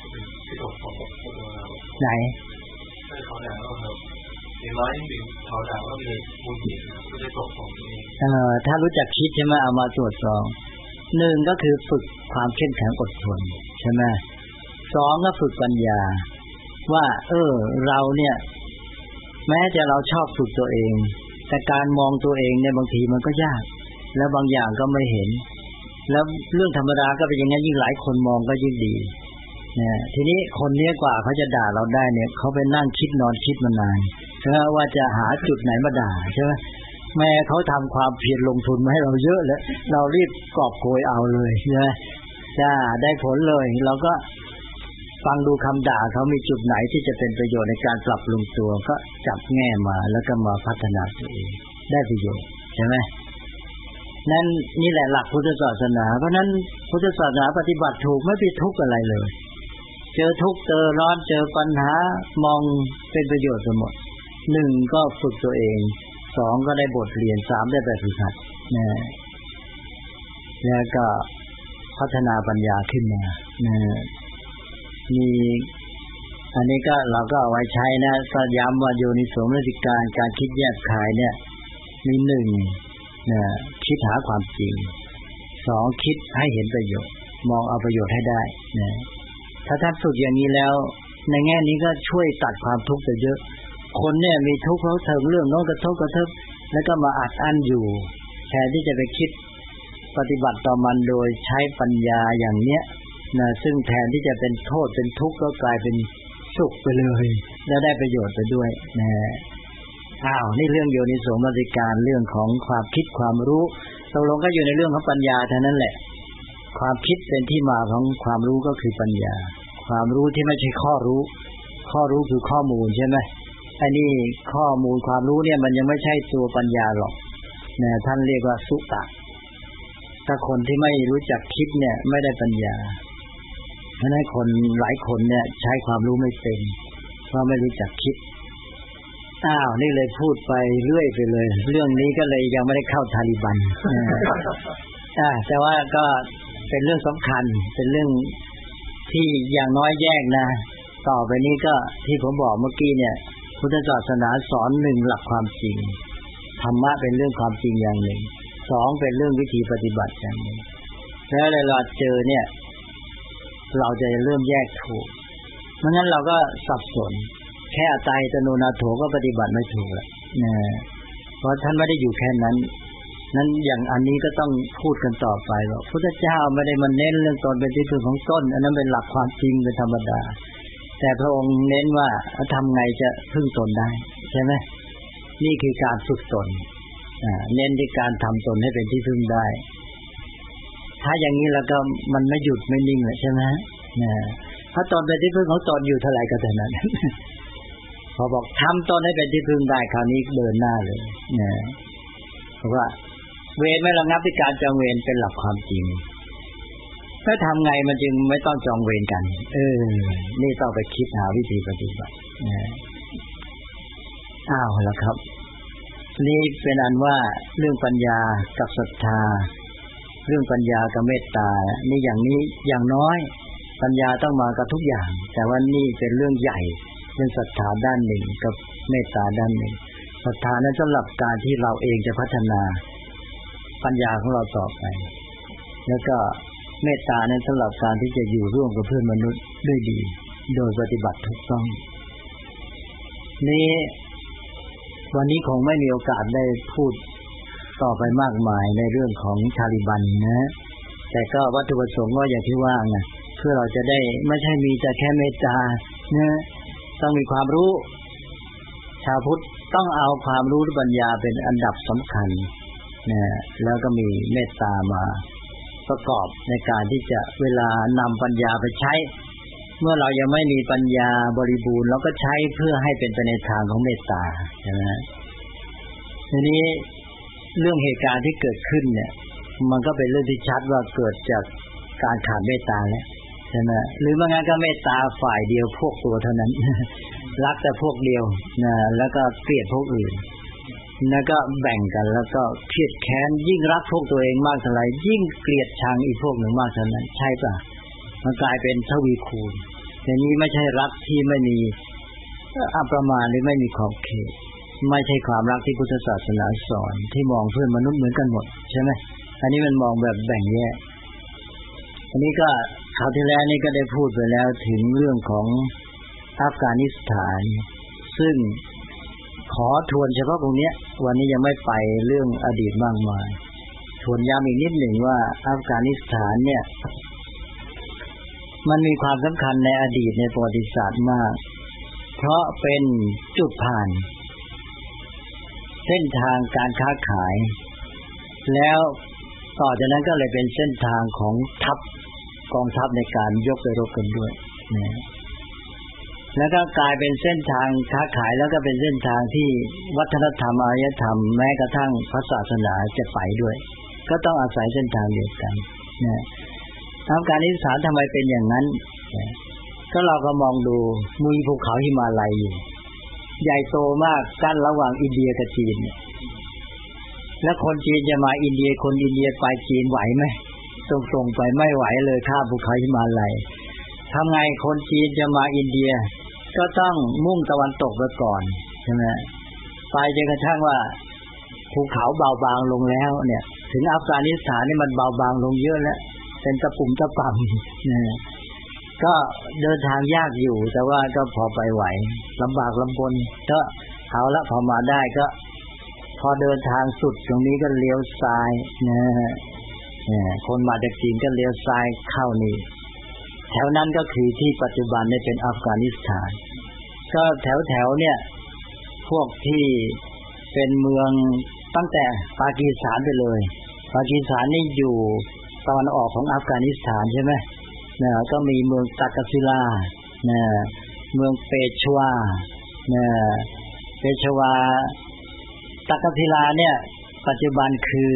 ไหนเขาด่าว่าครับอย่างน้อยหนึ่งเขาด่าว่ามีมูลเหตุก็ได้ตกของตัวเองเออถ้ารู้จักคิดใช่ไหมเอามาตรวจสอบหนึ่งก็คือฝึกความเข้มแข็งอดทนใช่ไหมสองก็ฝึกปัญญาว่าเออเราเนี่ยแม้จะเราชอบฝึกตัวเองแต่การมองตัวเองเนี่ยบางทีมันก็ยากแล้วบางอย่างก็ไม่เห็นแล้วเรื่องธรรมดาก็เป็นอย่างนั้นยิ่งหลายคนมองก็ยิ่งดีเนี่ยทีนี้คนนี้กว่าเขาจะด่าเราได้เนี่ยเขาไปนั่งคิดนอนคิดมานานใช่ไหมว่าจะหาจุดไหนมาด่าใช่ไหมแม่เขาทำความเพียรลงทุนมาให้เราเยอะแล้วเรารีบกอบโกยเอาเลยใช่ไหมจ้าได้ผลเลยเราก็ฟังดูคำด่าเขามีจุดไหนที่จะเป็นประโยชน์ในการปรับปรุงตัวก็จับแง่มาแล้วก็มาพัฒนาตัวเองได้ประโยชน์ใช่ไหมนั่นนี่แหละหลักพุทธศาสนาเพราะนั้นพุทธศาสนาปฏิบัติถูกไม่มีทุกข์อะไรเลยเจอทุกข์เจอร้อนเจอปัญหามองเป็นประโยชน์หมดหนึ่งก็ฝึกตัวเองสองก็ได้บทเรียนสามได้แบบฝึกหัดนะแล้วก็พัฒนาปัญญาขึ้นมานะมีอันนี้ก็เราก็เอาไว้ใช้นะก็ย้ำว่าโยนิโสมนสิการการคิดแยกขายเนี่ยมีหนึ่งนะคิดหาความจริงสองคิดให้เห็นประโยชน์มองเอาประโยชน์ให้ได้นะถ้าท่านฝึกอย่างนี้แล้วในแง่นี้ก็ช่วยตัดความทุกข์ไปเยอะคนเนี่ยมีทุกข์เพราะเถิงเรื่องโน้นกระทบกระทบแล้วก็มาอัดอั้นอยู่แทนที่จะไปคิดปฏิบัติต่อมันโดยใช้ปัญญาอย่างเนี้ยนะซึ่งแทนที่จะเป็นโทษเป็นทุกข์ก็กลายเป็นสุขไปเลยแล้วได้ประโยชน์ไปด้วยนะอ้าวนี่เรื่องโยนิโสมนสิการเรื่องของความคิดความรู้ตกลงก็อยู่ในเรื่องของปัญญาเท่านั้นแหละความคิดเป็นที่มาของความรู้ก็คือปัญญาความรู้ที่ไม่ใช่ข้อรู้ข้อรู้คือข้อมูลใช่ไหมอันนี้ข้อมูลความรู้เนี่ยมันยังไม่ใช่ตัวปัญญาหรอกนะท่านเรียกว่าสุตะถ้าคนที่ไม่รู้จักคิดเนี่ยไม่ได้ปัญญาเพราะนั้นคนหลายคนเนี่ยใช้ความรู้ไม่เป็นเพราะไม่รู้จักคิดอ้าวนี่เลยพูดไปเรื่อยไปเลยเรื่องนี้ก็เลยยังไม่ได้เข้าทาลิบันอ่าแต่ว่าก็เป็นเรื่องสำคัญเป็นเรื่องที่อย่างน้อยแยกนะต่อไปนี้ก็ที่ผมบอกเมื่อกี้เนี่ยพุทธศาสนาสอนหนึ่งหลักความจริงธรรมะเป็นเรื่องความจริงอย่างหนึ่งสองเป็นเรื่องวิธีปฏิบัติอย่างหนึ่งแล้วเวลาเจอเนี่ยเราจะเริ่มแยกถูกเพราะงั้นเราก็สับสนแค่อัตตาหิตโนนาโถก็ปฏิบัติไม่ถูกแล้วนะเพราะท่านไม่ได้อยู่แค่นั้นนั้นอย่างอันนี้ก็ต้องพูดกันต่อไปว่าพุทธเจ้าไม่ได้มาเน้นเรื่องตนเป็นที่พึ่งของตนอันนั้นเป็นหลักความจริงเป็นธรรมดาแต่พระองค์เน้นว่าทำไงจะพึ่งตนได้ใช่ไหมนี่คือการฝึกตนเน้นที่การทำตนให้เป็นที่พึ่งได้ถ้าอย่างนี้แล้วก็มันไม่หยุดไม่นิ่งเลยใช่ไหมนะถ้าตนเป็นที่พึ่งของตนอยู่เท่าไหร่ก็เท่านั้นพอบอกทำตนให้เป็นที่พึ่งได้คราวนี้เดินหน้าเลยนะเพราะว่าเวรไม่ระงับที่การจองเวรเป็นหลักความจริงถ้าทำไงมันจึงไม่ต้องจองเวรกันเออนี่ต้องไปคิดหาวิธีปฏิบัตินะอ้าวแล้วครับนี่เป็นอันว่าเรื่องปัญญากับศรัทธาเรื่องปัญญากับเมตตานี่อย่างนี้อย่างน้อยปัญญาต้องมากับทุกอย่างแต่ว่านี่เป็นเรื่องใหญ่เรื่องศรัทธาด้านหนึ่งกับเมตตาด้านหนึ่งศรัทธานั้นสำหรับการที่เราเองจะพัฒนาปัญญาของเราต่อไปแล้วก็เมตตานั้นสำหรับการที่จะอยู่ร่วมกับเพื่อนมนุษย์ด้วยดีโดยปฏิบัติถูกต้องนี่วันนี้คงไม่มีโอกาสได้พูดต่อไปมากมายในเรื่องของทาลิบันนะแต่ก็วัตถุประสงค์ก็อย่างที่ว่าไงเพื่อเราจะได้ไม่ใช่มีแต่แค่เมตตานะต้องมีความรู้ชาวพุทธต้องเอาความรู้ปัญญาเป็นอันดับสำคัญนะแล้วก็มีเมตตามาประกอบในการที่จะเวลานำปัญญาไปใช้เมื่อเรายังไม่มีปัญญาบริบูรณ์เราก็ใช้เพื่อให้เป็นไปในทางของเมตตาใช่ไหมทีนี้เรื่องเหตุการณ์ที่เกิดขึ้นเนี่ยมันก็เป็นเรื่องที่ชัดว่าเกิดจากการขาดเมตตาแล้วใช่ไหมหรือไม่งั้นก็เมตตาฝ่ายเดียวพวกตัวเท่านั้น รักแต่พวกเดียวนะแล้วก็เกลียดพวกอื่นแล้วก็แบ่งกันแล้วก็เครียดแค้นยิ่งรักพวกตัวเองมากเท่าไหร่ยิ่งเกลียดชังอีกพวกหนึ่งมากเท่านั้นใช่ป่ะมันกลายเป็นทวีคูณอย่างนี้ไม่ใช่รักที่ไม่มีอัปประมาณหรือไม่มีขอบเขตไม่ใช่ความรักที่พุทธศาสนาสอนที่มองเพื่อนมนุษย์เหมือนกันหมดใช่ไหมอันนี้มันมองแบบแบ่งแยกอันนี้ก็คราวที่แล้วนี่ก็ได้พูดไปแล้วถึงเรื่องของอัฟกานิสถานซึ่งขอทวนเฉพาะตรงนี้วันนี้ยังไม่ไปเรื่องอดีตมากมายทวนย้ำอีกนิดหนึ่งว่าอัฟกานิสถานเนี่ยมันมีความสำคัญในอดีตในประวัติศาสตร์มากเพราะเป็นจุดผ่านเส้นทางการค้าขายแล้วต่อจากนั้นก็เลยเป็นเส้นทางของทัพกองทัพในการยกไปรบกันด้วยนะแล้วก็กลายเป็นเส้นทางค้าขายแล้วก็เป็นเส้นทางที่วัฒนธรรมอารยธรรมแม้กระทั่งพระศาสนาจะไปด้วยก็ต้องอาศัยเส้นทางเดียวกันนะอัฟกานิสถานทำไมเป็นอย่างนั้นนะก็เราก็มองดูมีภูเขาหิมาลัยอยู่ใหญ่โตมากกั้นระหว่างอินเดียกับจีนเนี่ยแล้วคนจีนจะมาอินเดียคนอินเดียไปจีนไหวไหมส่งๆไปไม่ไหวเลยข้ามภูเขาหิมาลัยทำไงคนจีนจะมาอินเดียก็ต้องมุ่งตะวันตกไปก่อนใช่ไหมไปจนกระทั่งว่าภูเขาเบาบางลงแล้วเนี่ยถึงอัฟกานิสถานนี่มันเบาบางลงเยอะแล้วเป็นตะปุ่มตะป่ำเนี่ยก็เดินทางยากอยู่แต่ว่าก็พอไปไหวลำบากลำบนก็เอาละพอมาได้ก็พอเดินทางสุดตรงนี้ก็เลี้ยวซ้ายนะฮะคนมาจากจีนก็เลี้ยวซ้ายเข้านี่แถวนั้นก็คือที่ปัจจุบันนี่เป็นอัฟกานิสถานก็แถวๆเนี่ยพวกที่เป็นเมืองตั้งแต่ปากีสถานไปเลยปากีสถานนี่อยู่ตอนออกของอัฟกานิสถานใช่ไหมเนี่ยก็มีเมืองตักกะศิลาเนี่ยเมืองเปชวาเนี่ยเปชวาตักกะศิลาเนี่ยปัจจุบันคือ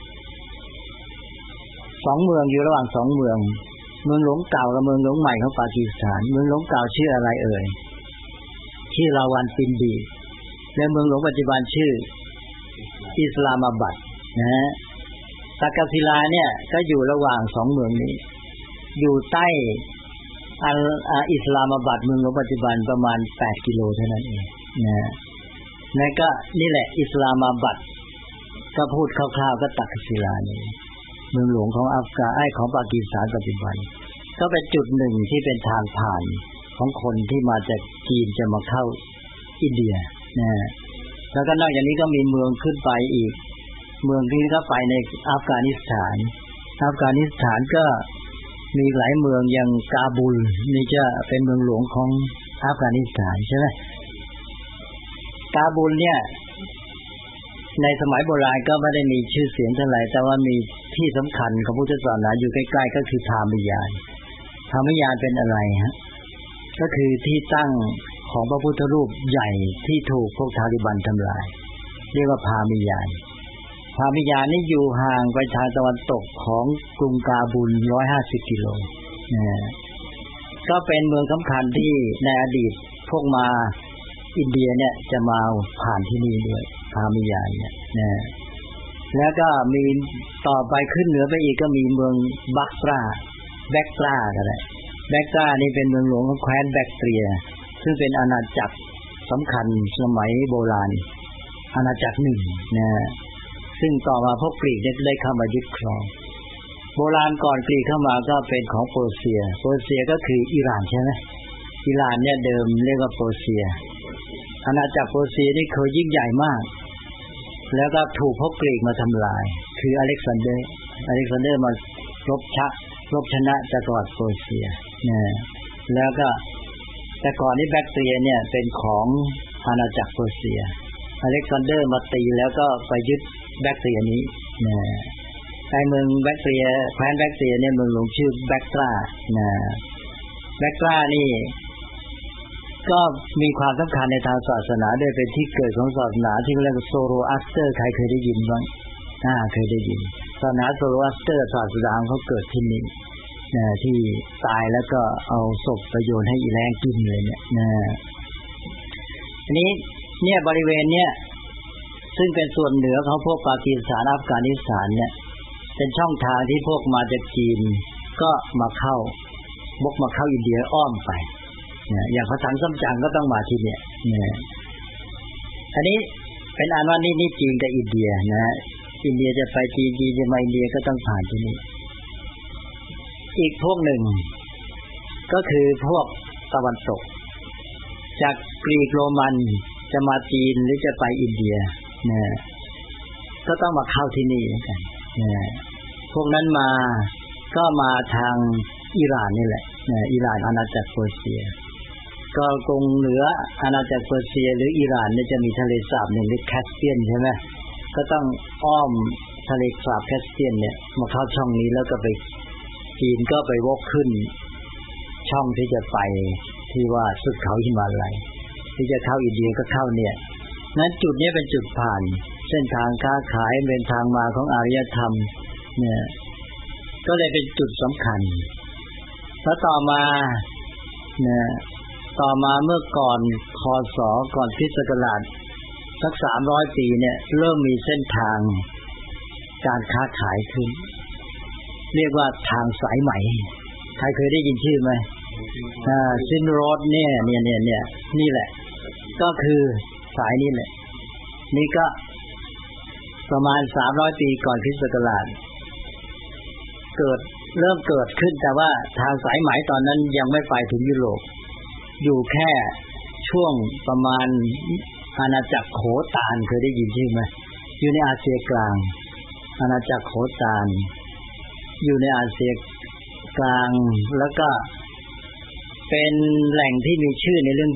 สองเมืองอยู่ระหว่างสองเมืองเมืองหลวงเก่ากับเมืองหลวงใหม่ของปากีสถานเมืองหลวงเก่าชื่ออะไรเอ่ยชื่อราวันปินดีและเมืองหลวงปัจจุบันชื่ออิสลามาบัดนะฮะตักกะศิลาเนี่ยก็อยู่ระหว่างสองเมืองนี้อยู่ใต้อัลอิสลามาบัดเมืองหลวงปัจจุบันประมาณแปดกิโลเท่านั้นเองนะนั่นก็นี่แหละอิสลามาบัดก็พูดคร่าวๆก็ตักกะศิลานี่เมืองหลวงของอัฟกาไอของปากีสถานปัจจุบันก็เป็นจุดหนึ่งที่เป็นทางผ่านของคนที่มาจากจีนจะมาเข้าอินเดียนะแล้วก็นอกจากนี้ก็มีเมืองขึ้นไปอีกเมืองที่ก็ไปในอัฟกานิสถานอัฟกานิสถานก็มีหลายเมืองอย่างกาบูลนี่จะเป็นเมืองหลวงของอัฟกานิสถานใช่ไหมกาบูลเนี่ยในสมัยโบราณก็ไม่ได้มีชื่อเสียงเท่าไหร่แต่ว่ามีที่สำคัญของพุทธศาสนาอยู่ใกล้ๆก็คือพามิยานพามิยานเป็นอะไรฮะก็คือที่ตั้งของพระพุทธรูปใหญ่ที่ถูกพวกทาลิบันทำลายเรียกว่าพามิยานพามิยานนี่อยู่ห่างไปทางตะวันตกของกรุงกาบูลหนึ่งร้อยห้าสิบกิโลนะก็เป็นเมืองสำคัญที่ในอดีตพวกมาอินเดียเนี่ยจะมาผ่านที่นี่ด้วยพามิยานเนี่ยนะแล้วก็มีต่อไปขึ้นเหนือไปอีกก็มีเมืองบักตราแบกตราก็ได้แบกตรานี่เป็นเมืองหลวงของแคว้นแบคเทียซึ่งเป็นอาณาจักรสำคัญสมัยโบราณอาณาจักรหนึ่งนะซึ่งต่อมาพวกกรีกได้เข้ามายึดครองโบราณก่อนกรีกเข้ามาก็เป็นของเปอร์เซียเปอร์เซียก็คืออิหร่านใช่ไหมอิหร่านเนี่ยเดิมเรียกว่าเปอร์เซียอาณาจักรเปอร์เซียนี่เคยยิ่งใหญ่มากแล้วก็ถูกพวกกรีกมาทำลายคืออเล็กซานเดอร์อเล็กซานเดอร์มารบชะรบชนะจักรวรรดิเปอร์เซียนะแล้วก็แต่ก่อนนี้แบคทีเรียเนี่ยเป็นของอาณาจักรเปอร์เซียอเล็กซานเดอร์มาตีแล้วก็ไปยึดแบคทีเรียนี้นะไอ้เมืองแบคทีเรียแคว้นแบคทีเรียเนี่ยเมืองหลวงชื่อแบกตรานะแบกตรานี่ก็มีความสำคัญในทางศาสนาด้วยเป็นที่เกิดของศาสนาที่เรียกว่าโซโรอัสเตอร์ใครเคยได้ยินบ้างอ่าเคยได้ยินศาสนาโซโรอัสเตอร์ศาสนาเขาเกิดที่นี่นะที่ตายแล้วก็เอาศพไปโยนให้อีแรงกินเลยเนี่ยนะอันนี้เนี่ยบริเวณเนี้ยซึ่งเป็นส่วนเหนือของพวกปากีสถานอัฟกานิสถานเนี่ยเป็นช่องทางที่พวกมาจากจีนก็มาเข้าบกมาเข้าอินเดียอ้อมไปเนี่ยอย่างพระสังสัมจังก็ต้องมาที่เนี่ยเนี่ยอันนี้เป็นอันว่านี่นี่จีนกับอินเดียนะอินเดียจะไปจีนจีนจะมาอินเดียก็ต้องผ่านที่นี่อีกพวกหนึ่งก็คือพวกตะวันตกจากกรีกโรมันจะมาจีนหรือจะไปอินเดียเนี่ยก็ต้องมาเข้าที่นี่เหมือนกันเนี่ยพวกนั้นมาก็มาทางอิหร่านนี่แหละเนี่ยอิหร่านอาณาจักรเปอร์เซียก็ตรงเหนืออาณาจักรเปอร์เซียหรืออิหร่านเนี่ยจะมีทะเลสาบหนึ่งเรียกแคสเปียนใช่ไหมก็ต้องอ้อมทะเลสาบแคสเปียนเนี่ยมาเข้าช่องนี้แล้วก็ไปจีนก็ไปวกขึ้นช่องที่จะไปที่ว่าสุดเขาหิมาลัยที่จะเข้าอินเดียก็เข้าเนี่ยนั้นจุดนี้เป็นจุดผ่านเส้นทางค้าขายเป็นทางมาของอารยธรรมเนี่ยก็เลยเป็นจุดสำคัญแล้วต่อมาเนี่ยต่อมาเมื่อก่อนคศก่อนคริสต์ศักราชสักสามร้อยปีเนี่ยเริ่มมีเส้นทางการค้าขายขึ้นเรียกว่าทางสายไหมใครเคยได้ยินชื่อไหมอ่าซินโรดเนี่ยเนี่ยเนี่ยเนี่ยนี่แหละก็คือสายนี้แหละนี่ก็ประมาณสามร้อยปีก่อนคริสต์ศักราชเกิดเริ่มเกิดขึ้นแต่ว่าทางสายไหมตอนนั้นยังไม่ไปถึงยุโรปอยู่แค่ช่วงประมาณอาณาจักรโขตานเคยได้ยินชื่อไหมอยู่ในอาเซียกลางอาณาจักรโขตานอยู่ในอาเซียกลางแล้วก็เป็นแหล่งที่มีชื่อในเรื่องหยก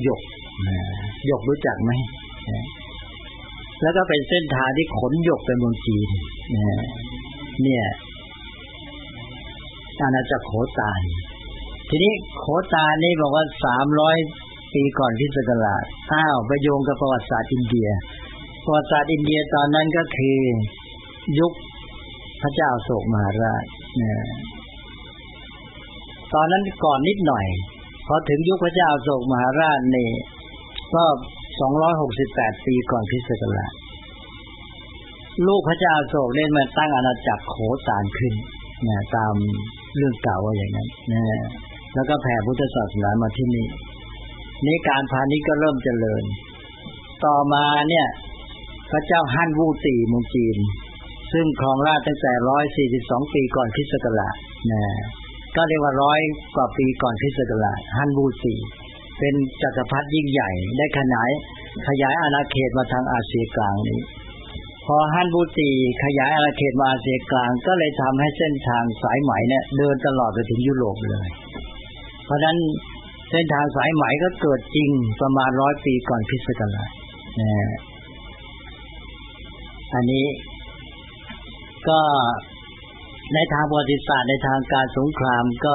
หยกรู้จักไหมแล้วก็เป็นเส้นทางที่ขนหยกไปเมืองจีนเนี่ยอาณาจักรโขตานทีนี้โขตานนี่บอกว่าสามร้อยปีก่อนคริสตศักราชอ้าวไปโยงกับประวัติศาสตร์อินเดียประวัติศาสตร์อินเดียตอนนั้นก็คือยุคพระเจ้าอโศกมหาราชตอนนั้นก่อนนิดหน่อยพอถึงยุคพระเจ้าอโศกมหาราชนี่ก็สองร้อยหกสิบแปดปีก่อนคริสตศักราชลูกพระเจ้าอโศกได้มาตั้งอาณาจักรโขตานขึ้นนะตามเรื่องเก่าว่าอย่างนั้นนะแล้วก็แผ่พุทธศาสนามาที่นี่นี้การพาณิชย์ก็เริ่มเจริญต่อมาเนี่ยพระเจ้าฮั่นวู่ตีเมืองจีนซึ่งครองราชย์ตั้งแต่หนึ่งร้อยสี่สิบสองปีก่อนคริสตศักราชนะก็เรียกว่าร้อยกว่าปีก่อนคริสตศักราชฮั่นวู่ตีเป็นจักรพรรดิยิ่งใหญ่ได้ขยายขยายอาณาเขตมาทางอาเซียกลางนี้พอฮั่นวู่ตีขยายอาณาเขตมาอาเซียกลางก็เลยทำให้เส้นทางสายไหมเนี่ยเดินตลอดไปถึงยุโรปเลยเพราะฉะนั้นเส้นทางสายไหมก็เกิดจริงประมาณร้อยปีก่อนคริสตศักราชนะอันนี้ก็ในทางประวัติศาสตร์ในทางการสงครามก็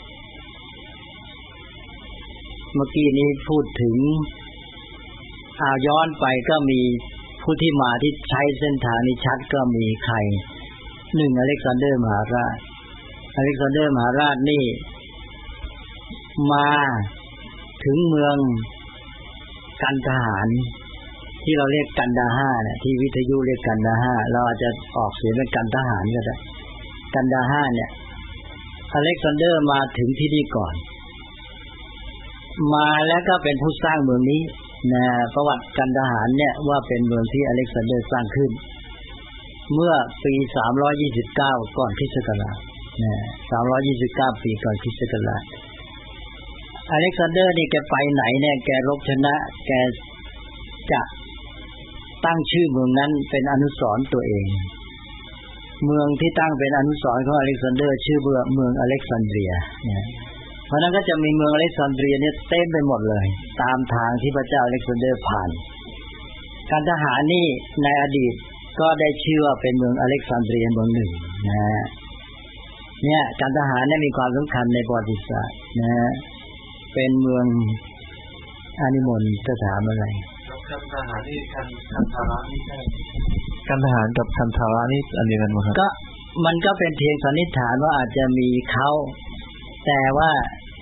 เมื่อกี้นี้พูดถึงอาย้อนไปก็มีผู้ที่มาที่ใช้เส้นทางนี้ชัดก็มีใครหนึ่งอเล็กซานเดอร์มหาราชอเล็กซานเดอร์มหาราชนี่มาถึงเมืองกันดหารที่เราเรียกกันดาห้าเนี่ยที่วิทยุเรียกกันดาห้าเราอาจจะออกเสียงเป็นกันทหารก็ได้กันดาห้าเนี่ยอเล็กซานเดอร์มาถึงที่นี่ก่อนมาแล้วก็เป็นผู้สร้างเมืองนี้นะประวัติกันดหารเนี่ยว่าเป็นเมืองที่อเล็กซานเดอร์สร้างขึ้นเมื่อปีสามร้อยยี่สิบเก้าก่อนคริสตศักราชนะสามร้อยยี่สิบเก้าปีก่อนคริสตศักราชอเล็กซานเดอร์นี่แกไปไหนเนี่ยแกรบชนะแกจะตั้งชื่อเมืองนั้นเป็นอนุสรณ์ตัวเองเมืองที่ตั้งเป็นอนุสรณ์ของอเล็กซานเดอร์ชื่อเมืองเมืองอเล็กซานเดรียเนี่ยเพราะนั้นก็จะมีเมืองอเล็กซานเดรียเนี่ยเต็มไปหมดเลยตามทางที่พระเจ้าอเล็กซานเดอร์ผ่านการทหารนี่ในอดีตก็ได้ชื่อว่าเป็นเมืองอเล็กซานเดรียเมืองหนึ่งนะเนี่ยการทหารเนี่ยมีความสำคัญในประวัติศาสตร์นะเป็นเมืองอานิมนต์จะถามอะไรกันทหารนี่กันกันทาระนี่ใช่กันทหารกับกันทาระนี่อันเดียวกันมั้ยครับก็มันก็เป็นเพียงสันนิษฐานว่าอาจจะมีเขาแต่ว่า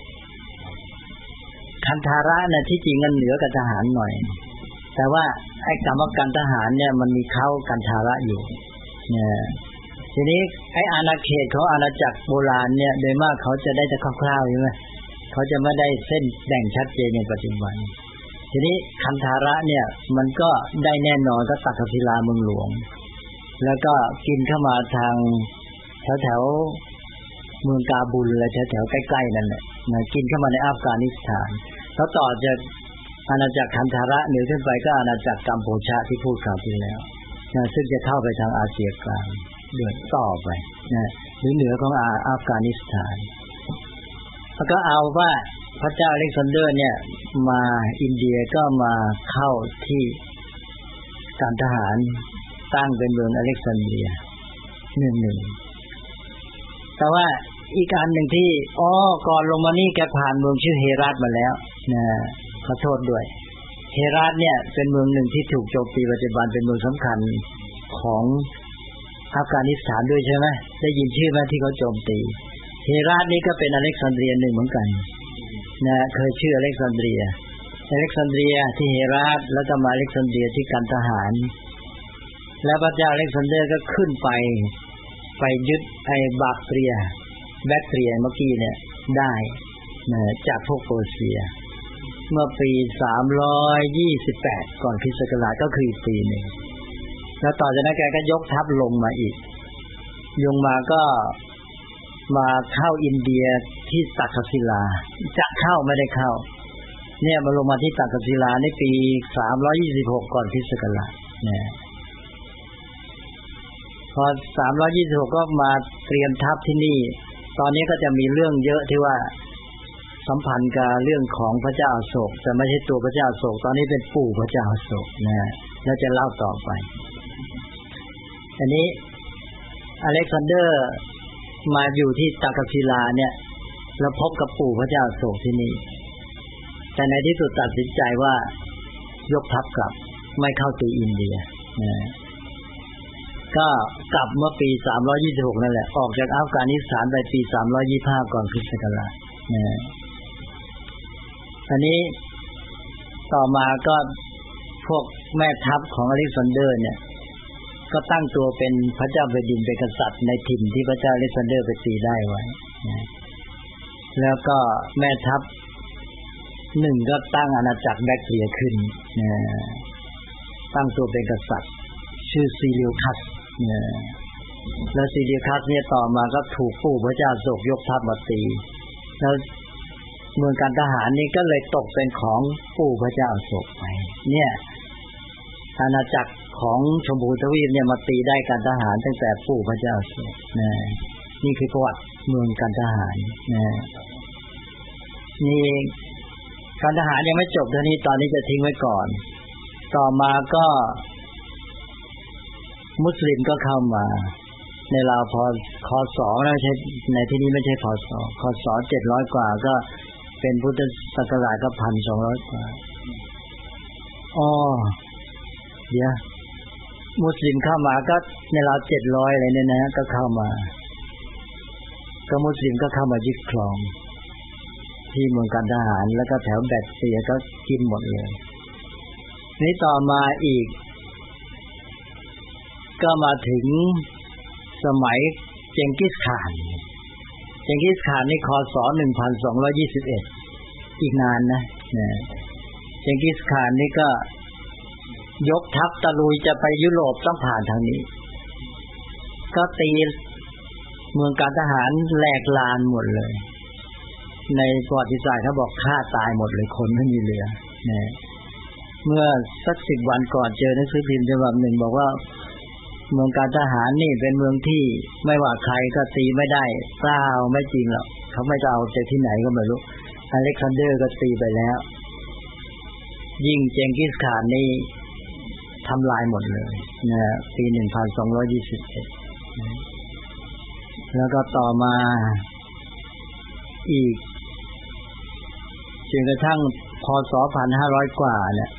กันทาระเนี่ยที่จริงมันเหนือกันทหารหน่อยแต่ว่าไอ้คำว่ากันทหารเนี่ยมันมีเขากันทาระอยู่เนี่ยทีนี้ไอ้อาณาเขตของอาณาจักรโบราณเนี่ยโดยมากเขาจะได้แต่คร่าวๆใช่มั้ยเขาจะไม่ได้เส้นแบ่งชัดเจนอย่างปัจจุบันทีนี้คันธาระเนี่ยมันก็ได้แน่นอนก็ตักกศิลาเมืองหลวงแล้วก็กินเข้ามาทางแถวๆเมืองกาบูลอะไรแถวๆใกล้ๆนั่นแหละนะกินเข้ามาในอัฟกานิสถานแล้วต่อจากอาณาจักรคันธาระเหนือขึ้นไปก็อาณาจักรกัมพูชาที่พูดคราวที่แล้วนะซึ่งจะเข้าไปทางอาเซียกลางเดือดต่อไปนะหรือเหนือของอัฟกานิสถานแล้วก็เอาว่าพระเจ้าอเล็กซานเดอร์เนี่ยมาอินเดียก็มาเข้าที่การทหารตั้งเป็นเมืองอเล็กซานเดรียหนึ่งหนึ่งแต่ว่าอีกอันหนึ่งที่อ๋อก่อนลงมานี่แกผ่านเมืองชื่อเฮราตมาแล้วนะขอโทษด้วยเฮราตเนี่ยเป็นเมืองหนึ่งที่ถูกโจมตีปัจจุบันเป็นเมืองสำคัญของอัฟกานิสถานด้วยใช่ไหมได้ยินชื่อไหมที่เขาโจมตีเฮราตนี่ก็เป็นอเล็กซานเดรียหนึ่งเหมือนกันนะเคยชื่ออเล็กซานเดรียอเล็กซานเดรียที่เฮราตแล้วก็มาอเล็กซานเดรียที่กันทหารแล้วพระเจ้าอเล็กซานเดอร์ก็ขึ้นไปไปยึดไอ้บาคเทียแบคเทียเมื่อกี้เนี่ยได้นะจากพวกเปอร์เซียเมื่อปีสามร้อยยี่สิบแปดก่อนคริสตศักราชก็คืออีกปีหนึ่งแล้วต่อจากนั้นแกก็ยกทัพลงมาอีกลงมาก็มาเข้าอินเดียที่ตักกศิลาจะเข้าไม่ได้เข้าเนี่ยมาลงมาที่ตักกศิลาในปีสามร้อยยี่สิบหกก่อนคริสตศักราชเนี่ยพอสามร้อยยี่สิบหกก็มาเตรียมทัพที่นี่ตอนนี้ก็จะมีเรื่องเยอะที่ว่าสัมพันธ์กับเรื่องของพระเจ้าอโศกแต่ไม่ใช่ตัวพระเจ้าอโศกตอนนี้เป็นปู่พระเจ้าอโศกนะแล้วจะเล่าต่อไปอันนี้อเล็กซานเดอร์มาอยู่ที่ตากศิลาเนี่ยแล้วพบกับปู่พระเจ้าอโศกที่นี่แต่ในที่สุดตัดสินใจว่ายกทัพกลับไม่เข้าตีอินเดียนะก็กลับเมื่อปีสามร้อยยี่สิบหกนั่นแหละออกจากอัฟกานิสถานไปปีสามร้อยยี่สิบห้าก่อนคริสต์ศักราชนะอันนี้ต่อมาก็พวกแม่ทัพของอเล็กซานเดอร์เนี่ยก็ตั้งตัวเป็นพระเจ้าแผ่นดินเป็นกษัตริย์ในถิ่นที่พระเจ้าอเล็กซานเดอร์ไปตีได้ไว้นะแล้วก็แม่ทัพหนึ่งก็ตั้งอาณาจักรแบคทีเรียขึ้นนะตั้งตัวเป็นกษัตริย์ชื่อซีเลียคัสนะแล้วซีเลียคัสเนี่ยต่อมาก็ถูกปู่พระเจ้าอโศกยกทัพมาตีแล้วเมืองการทหารนี้ก็เลยตกเป็นของปู่พระเจ้าอโศกไปเนี่ยอาณาจักรของชมพูทวีปเนี่ยมาตีได้การทหารตั้งแต่ปู่พระเจ้าอโศกนะนี่คือประวัติเมืองการทหารนะนี่การทหารยังไม่จบเท่านี้ตอนนี้จะทิ้งไว้ก่อนต่อมาก็มุสลิมก็เข้ามาในราวพคศนะไม่ใช่ในที่นี้ไม่ใช่พศคศเจ็ดร้อยกว่าก็เป็นพุทธศักราชก็ หนึ่งพันสองร้อย กว่าอ๋อเดี๋ยวมุสลิมเข้ามาก็ในราวเจ็ดร้อยอะไรเนี่ยนะก็เข้ามาก็มุสลิมก็เข้ามายึดครองที่เมืองกันดารแล้วก็แถวแบคทีเรียก็กินหมดเลยนี้ต่อมาอีกก็มาถึงสมัยเจงกิสข่านเจงกิสข่านนี่คศหนึ่งพันสองร้อยยี่สิบเอ็ดอีกนานนะเจงกิสข่านนี่ก็ยกทัพตะลุยจะไปยุโรปต้องผ่านทางนี้ก็ตีเมืองการทหารแหลกลานหมดเลยในประวัติศาสตร์เขาบอกฆ่าตายหมดเลยคนไม่มีเหลือนะเมื่อสักสิบวันก่อนเจอหนังสือพิมพ์ฉบับหนึ่งบอกว่าเมืองการทหารนี่เป็นเมืองที่ไม่ว่าใครก็ตีไม่ได้เปล่าไม่จริงหรอกเขาไม่จะเอาจากที่ไหนก็ไม่รู้อเล็กซานเดอร์ก็ตีไปแล้วยิ่งเจงกิสข่านนี่ทำลายหมดเลยนะปีหนึ่งพันสองร้อยยี่สิบเอ็ดแล้วก็ต่อมาอีกจนกระทั่งพศหนึ่งพันห้าร้อยกว่าเนี่ย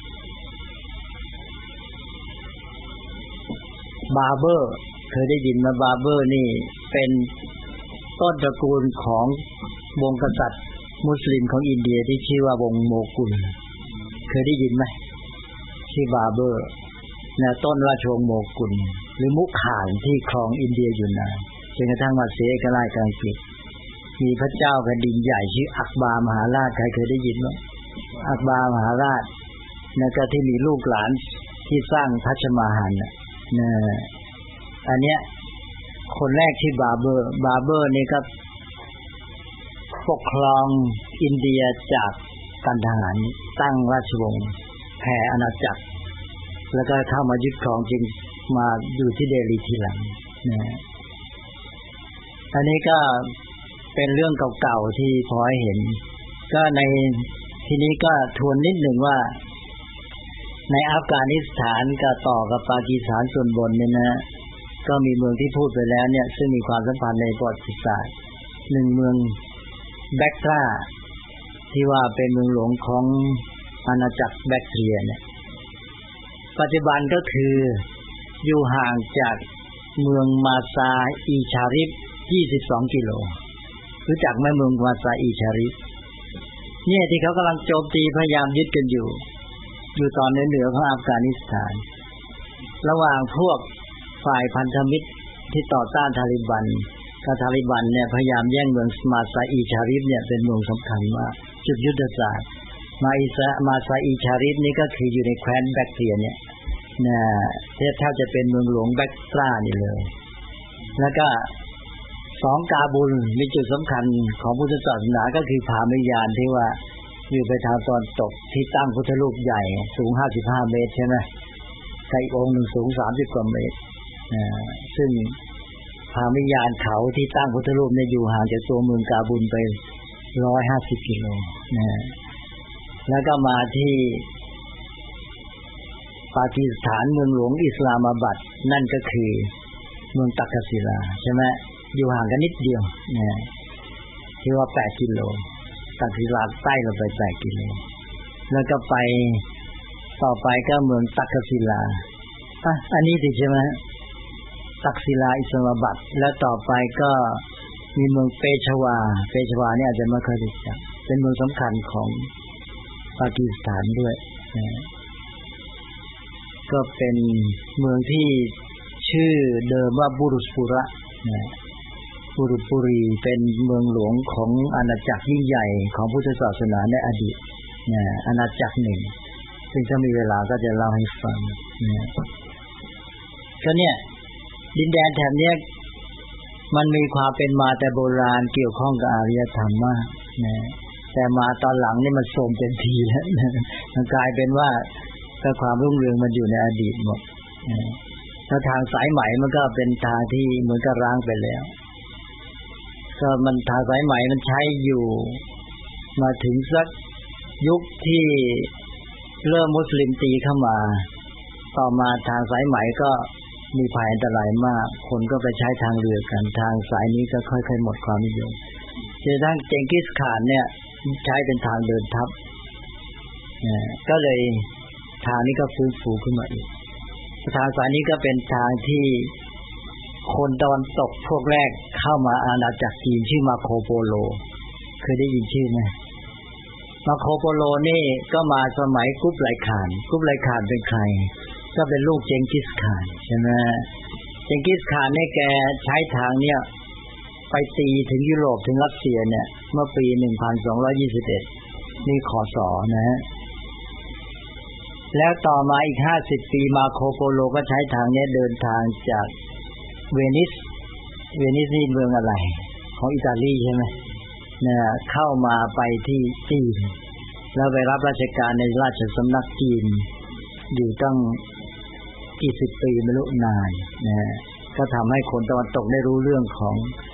บาเบอร์เคยได้ยินมาบาเบอร์นี่เป็นต้นตระกูลของวงกษัตริย์มุสลิมของอินเดียที่ชื่อว่าวงโมกุลเคยได้ยินไหมชื่อบาเบอร์นะต้นราชวงศ์โมกุลหรือมุขานที่ครองอินเดียอยู่นานจนกระทั่งมาเสียเอกราชอังกฤษมีพระเจ้าแผ่นดินใหญ่ชื่ออักบาร์มหาราชใครเคยได้ยินไหมอักบาร์มหาราชนะก็ที่มีลูกหลานที่สร้างทัชมาฮาลนะนะอันเนี้ยคนแรกที่บาเบอร์บาเบอร์นี่ก็ปกครองอินเดียจากกันดารตั้งราชวงศ์แผ่อาณาจักรแล้วก็เข้ามายึดครองจริงมาอยู่ที่เดลีทีหลังนะอันนี้ก็เป็นเรื่องเก่าๆที่พอให้เห็นก็ในทีนี้ก็ทวนนิดหนึ่งว่าในอัฟกานิสถานก็ต่อกับปากีสถานส่วนบนเนี่ยนะก็มีเมืองที่พูดไปแล้วเนี่ยซึ่งมีความสัมพันธ์ในประวัติศาสตร์หนึ่งเมืองแบคทราที่ว่าเป็นเมืองหลวงของอาณาจักรแบคทีเรียเนี่ยปัจจุบันก็คืออยู่ห่างจากเมืองมาซาอีชาริฟยี่สิบสองกิโลรู้จักไหมเมืองมาซาอีชาริฟเนี่ยที่เขากำลังโจมตีพยายามยึดกันอยู่อยู่ตอนเหนือของอัฟกานิสถานระหว่างพวกฝ่ายพันธมิตรที่ต่อต้านทาลิบันกับทาลิบันเนี่ยพยายามแย่งเมืองมาซาอีชาริฟเนี่ยเป็นเมืองสำคัญมากจุดยุทธศาสตร์มาอิซามาซาอีชาริฟนี่ก็คืออยู่ในแคว้นแบคทีเรียเนี่ยนะแทบจะเป็นเมืองหลวงแบคทรานี่เลยแล้วก็สองกาบูลมีจุดสำคัญของพุทธศาสนาก็คือพามิยานที่ว่าอยู่ไปทางตอนตกที่ตั้งพุทธรูปใหญ่สูงห้าสิบห้าเมตรใช่ไหมใส่องค์หนึ่งสูงสามสิบกว่าเมตรนะซึ่งพามิยานเขาที่ตั้งพุทธรูปเนี่ยอยู่ห่างจากตัวเมืองกาบูลไปร้อยห้าสิบกิโลนะแล้วก็มาที่ปากีสถานเมืองหลวงอิสลามาบัดนั่นก็คือเมืองตักกศิลาใช่ไหมอยู่ห่างกันนิดเดียวนะที่ว่าแปดกิโลตักกศิลาใต้ลงไปแปดกิโลแล้วก็ไปต่อไปก็เมืองตักกศิลาอ่ะอันนี้ดิใช่ไหมตักศิลาอิสลามาบัดแล้วต่อไปก็มีเมืองเปชวาเปชวาเนี่ยอาจจะไม่เคยรู้จักเป็นเมืองสำคัญของปากีสถานด้วยนะก็เป็นเมืองที่ชื่อเดิมว่าบุรุษปุระนะบุรุษปุรีเป็นเมืองหลวงของอาณาจักรยิ่งใหญ่ของพุทธศาสนาในอดีตนะอาณาจักรหนึ่งซึ่งถ้ามีเวลาก็จะเล่าให้ฟังนะก็เนี่ยดินแดนแถบนี้มันมีความเป็นมาแต่โบราณเกี่ยวข้องกับอารยธรรมมากนะแต่มาตอนหลังนี่มันโทรมเต็มทีแล้วนะมันกลายเป็นว่าก็ความรุ่งเรืองมันอยู่ในอดีตหมดนะแล้วทางสายไหมมันก็เป็นทางที่เหมือนกับร้างไปแล้วก็มันทางสายไหมมันใช้อยู่มาถึงสักยุคที่เริ่มมุสลิมตีเข้ามาต่อมาทางสายไหมก็มีภัยอันตรายมากคนก็ไปใช้ทางเรือกันทางสายนี้ก็ค่อยๆหมดความนิยมจนทั้งเจงกิสข่านเนี่ยใช้เป็นทางเดินทัพก็เลยทางนี้ก็ฟื้นฟูขึ้นมาอีกทางสายนี้ก็เป็นทางที่คนตะวันตกพวกแรกเข้ามาอาณาจักรจีนชื่อมาโคโปโลเคยได้ยินชื่อไหมมาโคโปโลนี่ก็มาสมัยกุบไลข่านกุบไลข่านเป็นใครก็เป็นลูกเจงกิสข่านใช่ไหมเจงกิสข่านเนี่ยแกใช้ทางเนี่ยไปตีถึงยุโรปถึงรัสเซียเนี่ยเมื่อปีหนึ่งพันสองร้อยยี่สิบเอ็ดนี่คศนะฮะแล้วต่อมาอีกห้าสิบปีมาโคโปโลก็ใช้ทางนี้เดินทางจากเวนิสเวนิสนี่เมืองอะไรของอิตาลีใช่ไหมเนี่ยเข้ามาไปที่จีนแล้วไปรับราชการในราชสำนักจีนอยู่ตั้งกี่สิบปีไม่รู้นานนะก็ทำให้คนตะวันตกได้รู้เรื่องของ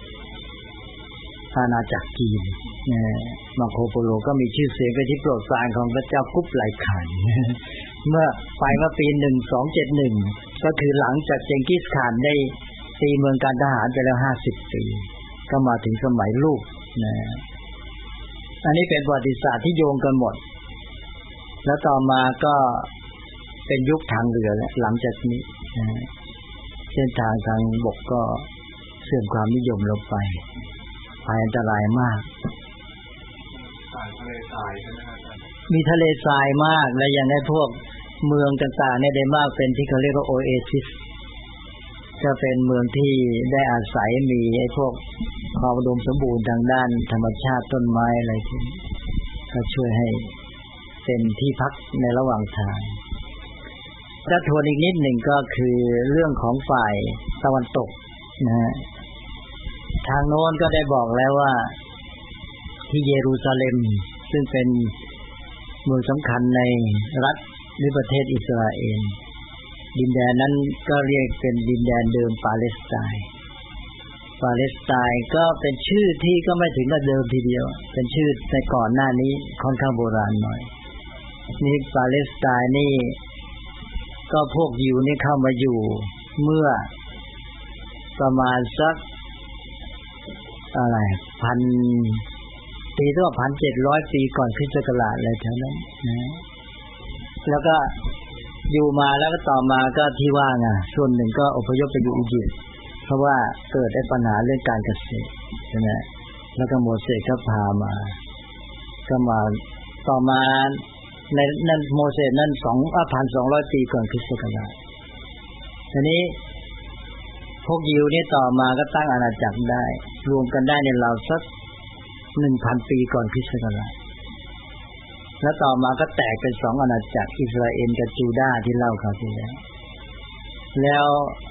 อาณาจักรจีนนะมาโคโปโลก็มีชื่อเสียงเป็นที่โปรดปรานของพระเจ้ากุบไลข่านเมื่อไปเมื่อปีหนึ่งพันสองร้อยเจ็ดสิบเอ็ดก็คือหลังจากเจงกิสข่านได้ตีเมืองการทหารไปแล้วห้าสิบปีก็มาถึงสมัยลูกนะอันนี้เป็นประวัติศาสตร์ที่โยงกันหมดแล้วต่อมาก็เป็นยุคทางเรือแล้วหลังจากนี้นะเส้นทางทางบกก็เสื่อมความนิยมลงไปภัยอันตรายมากทะเลทรายใช่ไหมครับมีทะเลทรายมากและอย่างในพวกเมืองต่างๆเนี่ยได้มากเป็นที่เขาเรียกว่าโอเอซิสก็เป็นเมืองที่ได้อาศัยมีไอ้พวกความอุดมสมบูรณ์ทางด้านธรรมชาติต้นไม้อะไรพวกนี้ก็ช่วยให้เป็นที่พักในระหว่างทางถ้าทวนอีกนิดหนึ่งก็คือเรื่องของฝ่ายตะวันตกนะฮะทางโน้นก็ได้บอกแล้วว่าที่เยรูซาเล็มซึ่งเป็นเมืองสำคัญในรัฐหรือประเทศอิสราเอลดินแดนนั้นก็เรียกเป็นดินแดนเดิมปาเลสไตน์ปาเลสไตน์ก็เป็นชื่อที่ก็ไม่ถึงกับเดิมทีเดียวเป็นชื่อในก่อนหน้านี้ค่อนข้างโบราณหน่อยนี่ปาเลสไตน์นี่ก็พวกยิวนี่เข้ามาอยู่เมื่อประมาณสักอะไรพันปีตั้งพันเจ็ดร้อยปีก่อนคริสตศักราชเลยเท่านั้นนะแล้วก็อยู่มาแล้วก็ต่อมาก็ที่ว่าไงส่วนหนึ่งก็อพยพไปอยู่อียิปต์เพราะว่าเกิดได้ปัญหาเรื่องการเกษตรใช่ไหมแล้วก็โมเสสก็พามาก็มาต่อมาในนั้นโมเสสนั้นสองพันสองร้อยปีก่อนคริสตศักราชทีนี้พวกยิวนี่ต่อมาก็ตั้งอาณาจักรได้รวมกันได้ในราวสัก หนึ่งพัน ปีก่อนคริสตศักราชแล้วต่อมาก็แตกเป็นสองอาณาจักรอิสราเอลกับจูดาห์ที่เล่าคราวที่แล้วแล้ว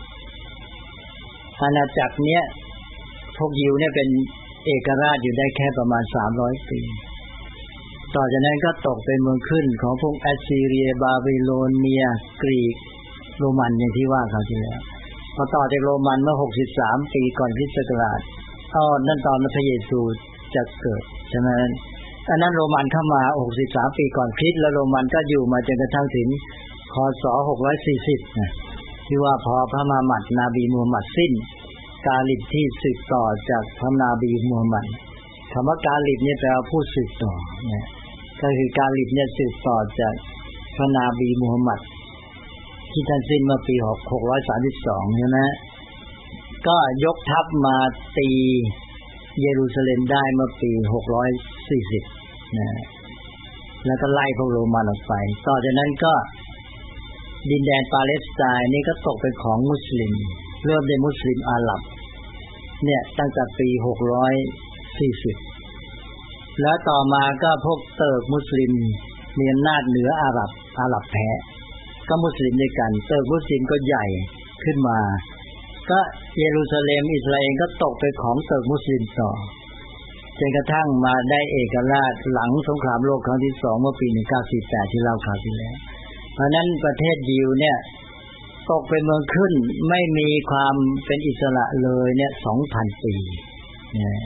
อาณาจักรเนี้ยพวกยิวเนี่ยเป็นเอกราชอยู่ได้แค่ประมาณสามร้อยปีต่อจากนั้นก็ตกเป็นเมืองขึ้นของพวกแอสซีเรียบาบิโลเนียกรีกโรมันอย่างที่ว่าคราวที่แล้วพอต่อจากโรมันเมื่อหกสิบสามปีก่อนคริสตศักราชอ๋อนั่นตอนพระเยซูจะเกิดใช่ไหมอันนั้นโรมันเข้ามาหกสิบสามปีก่อนคริสต์แล้วโรมันก็อยู่มาจนกระทั่งถึงคศหกร้อยสี่สิบนะที่ว่าพอพระมหามัดนบีมูฮัมหมัดสิ้นกาลิบที่สืบต่อจากพระนบีมูฮัมหมัดคำว่ากาลิบเนี่ยแปลว่าผู้สืบต่อนะก็คือกาลิบเนี่ยสืบต่อจากพระนบีมูฮัมหมัดที่ท่านสิ้นเมื่อปีหกร้อยสามสิบสองใช่ไหมก็ยกทัพมาตีเยรูซาเล็มได้เมื่อปีหกร้อยสี่สิบนะแล้วก็ไล่พวกโรมันออกไปต่อจากนั้นก็ดินแดนปาเลสไตน์นี่ก็ตกเป็นของมุสลิมเริ่มเป็นมุสลิมอาหรับเนี่ยตั้งแต่ปีหกร้อยสี่สิบแล้วต่อมาก็พวกเติร์กมุสลิมมีอำนาจเหนืออาหรับอาหรับแพ้ก็มุสลิมด้วยกันเติร์กมุสลิมก็ใหญ่ขึ้นมาก็เยรูซาเล็มอิสราเอลก็ตกเป็นของเติร์กมุสลิมต่อจนกระทั่งมาได้เอกราชหลังสงครามโลกครั้งที่สองเมื่อปีหนึ่งพันเก้าร้อยสี่สิบแปดที่เล่าข่าวที่แล้วเพราะนั้นประเทศยิวเนี่ยตกเป็นเมืองขึ้นไม่มีความเป็นอิสระเลยเนี่ย สองพัน ปีนะ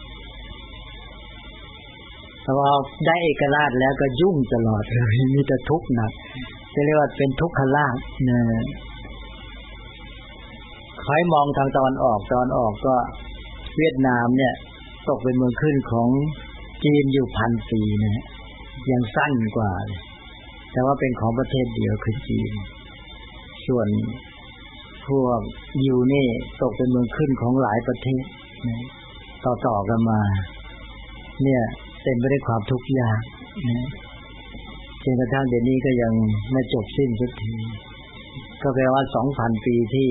พอได้เอกราชแล้วก็ยุ่งตลอดเลยมีแต่ทุกข์หนักจะเรียกว่าเป็นทุกขลาภนะใครมองทางตอนออกตอนออกก็เวียดนามเนี่ยตกเป็นเมืองขึ้นของจีนอยู่พันปีนะยังสั้นกว่าเลยแต่ว่าเป็นของประเทศเดียวคือจีนส่วนพวกยูนี่ตกเป็นเมืองขึ้นของหลายประเทศนะต่อๆกันมาเนี่ยเต็มไปด้วยความทุกข์ยากนะจนกระทั่งเดี๋ยวนี้ก็ยังไม่จบสิ้นสักทีก็แปลว่า สองพัน ปีที่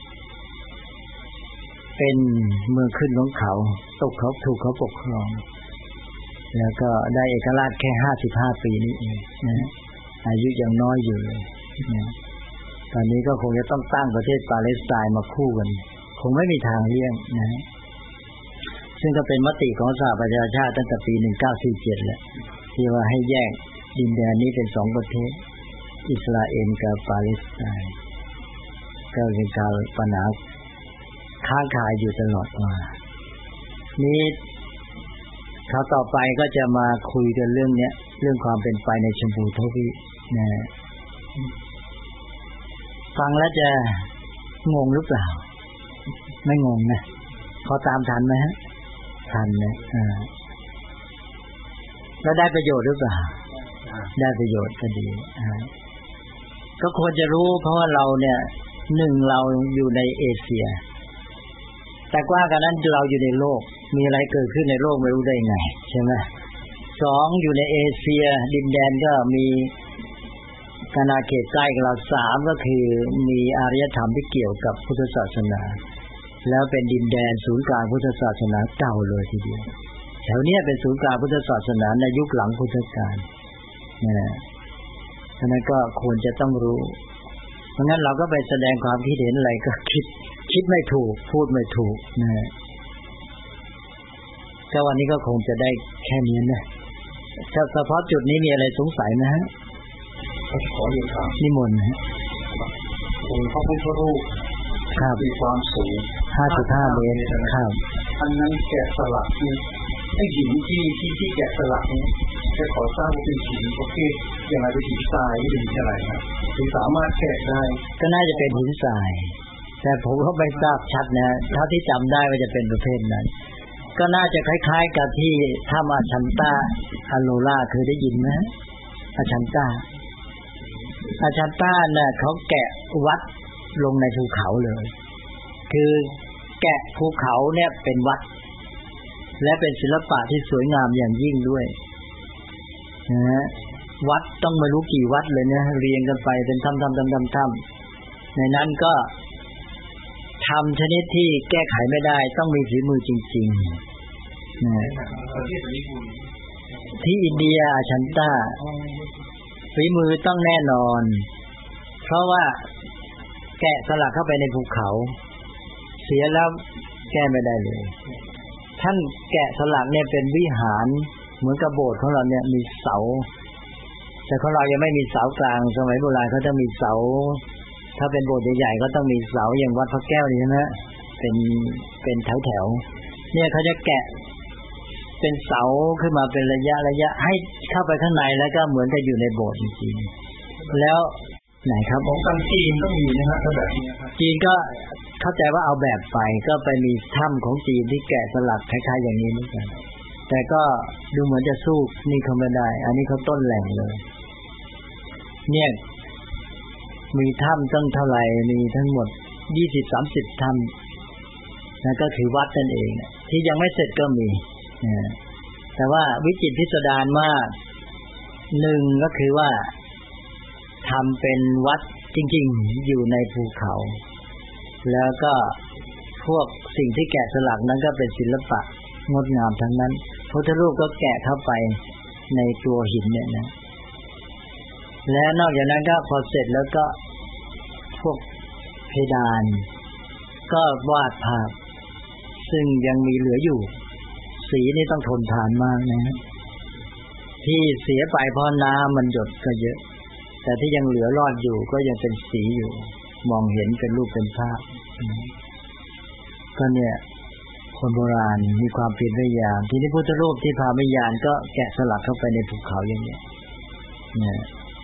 เป็นเมืองขึ้นของเขาตกเขาถูกเขาปกครองแล้วก็ได้เอกราชแค่ห้าสิบห้าปีนี้เองนะอายุยังน้อยอยู่เลยนะตอนนี้ก็คงจะต้องตั้งประเทศปาเลสไตน์มาคู่กันคงไม่มีทางเลี่ยงนะซึ่งก็เป็นมติของสหประชาชาติตั้งแต่ปีหนึ่งพันเก้าร้อยสี่สิบเจ็ดแล้วที่ว่าให้แยกดินแดนนี้เป็นสองประเทศอิสราเอลกับปาเลสไตน์ก็เป็นการปัญหาค้างคาอยู่ตลอดมานี้คราวต่อไปก็จะมาคุยกันเรื่องเนี้ยเรื่องความเป็นไปในชมพูทวีปนะฟังแล้วจะงงหรือเปล่าไม่งงนะพอตามทันไหมฮะทันนะอ่าแล้วได้ประโยชน์หรือเปล่าได้ประโยชน์ก็ดีอ่าก็ควรจะรู้เพราะว่าเราเนี่ยหนึ่งเราอยู่ในเอเชียแต่กว่ากันนั้นเราอยู่ในโลกมีอะไรเกิดขึ้นในโลกไม่รู้ได้ไงใช่ไหมสองอยู่ในเอเชียดินแดนก็มีอาณาเขตใกล้กับเราสามก็คือมีอารยธรรมที่เกี่ยวกับพุทธศาสนาแล้วเป็นดินแดนศูนย์กลางพุทธศาสนาเก่าเลยทีเดียวแถวนี้เป็นศูนย์กลางพุทธศาสนาในยุคหลังพุทธกาลนะฉะนั้นก็ควรจะต้องรู้เพราะงั้นเราก็ไปแสดงความคิดเห็นอะไรก็คิดคิดไม่ถูกพูดไม่ถูกนะแต่วันนี้ก็คงจะได้แค่นี้นะเฉพาะจุดนี้มีอะไรสงสัยนะฮะขอเรียนถามนิมนต์นะองค์พระพุทธรูปครับมีความสูงห้าสิบห้าเมตรครับอันนั้นแกะสลักนี่ไอ้หินที่ที่ที่แกะสลักนี่จะขอทราบว่าเป็นหินประเภทอย่างไรเป็นหินทรายหรือหินอะไรครับถึงสามารถแกะได้ก็น่าจะเป็นหินทรายแต่ผมก็ไม่ทราบชัดนะเท่าที่จำได้ว่าจะเป็นประเภทนั้นก็น่าจะคล้ายๆกับที่ถ้ำอาชันตาอโลล่าเคยได้ยินไหมอาชันตาอาชันตาเนี่ยเขาแกะวัดลงในภูเขาเลยคือแกะภูเขาเนี่ยเป็นวัดและเป็นศิลปะที่สวยงามอย่างยิ่งด้วยนะฮะวัดต้องไม่รู้กี่วัดเลยเนี่ยเรียงกันไปเป็นถ้ำๆๆๆในนั้นก็ทำชนิดที่แก้ไขไม่ได้ต้องมีฝีมือจริงๆนะที่อินเดียอาชันตาฝีมือต้องแน่นอนเพราะว่าแกะสลักเข้าไปในภูเขาเสียแล้วแก้ไม่ได้เลยท่านแกะสลักเนี่ยเป็นวิหารเหมือนกับโบสถ์ของเราเนี่ยมีเสาแต่ของเรายังไม่มีเสากลางสมัยโบราณเขาจะมีเสาถ้าเป็นโบสถ์ใหญ่ๆก็ต้องมีเสาอย่างวัดพระแก้วนี่นะเป็นเป็นแถวๆเนี่ยเขาจะแกะเป็นเสาขึ้นมาเป็นระยะระยะให้เข้าไปข้างในแล้วก็เหมือนกับอยู่ในโบสถ์จริงๆแล้วไหนครับของทางจีนก็มีนะฮะแบบนี้ครับจีนก็เข้าใจว่าเอาแบบไปก็ไปมีถ้ำของจีนที่แกะสลักคล้ายๆอย่างนี้เหมือนกันแต่ก็ดูเหมือนจะสู้นี่เขาไม่ได้อันนี้เขาต้นแหล่งเลยเนี่ยมีถ้ำตั้งเท่าไหร่มีทั้งหมด ยี่สิบสามสิบ ถ้ำนั่นก็คือวัดนั่นเองที่ยังไม่เสร็จก็มีแต่ว่าวิจิตรพิสดารมากหนึ่งก็คือว่าทำเป็นวัดจริงๆอยู่ในภูเขาแล้วก็พวกสิ่งที่แกะสลักนั้นก็เป็นศิลปะงดงามทั้งนั้นพุทธรูปก็แกะเข้าไปในตัวหินเนี่ยนะและนอกจากนั้นก็พอเสร็จแล้วก็พวกเพดานก็วาดภาพซึ่งยังมีเหลืออยู่สีนี่ต้องทนทานมากนะที่เสียไปเพราะน้ำมันหยดก็เยอะแต่ที่ยังเหลือรอดอยู่ก็ยังเป็นสีอยู่มองเห็นเป็นรูปเป็นภาพก็เนี่ยคนโบราณมีความเพียรพยายามทีนี้พุทธรูปที่พาไม่ยานก็แกะสลักเข้าไปในภูเขาอย่างนี้เนี่ย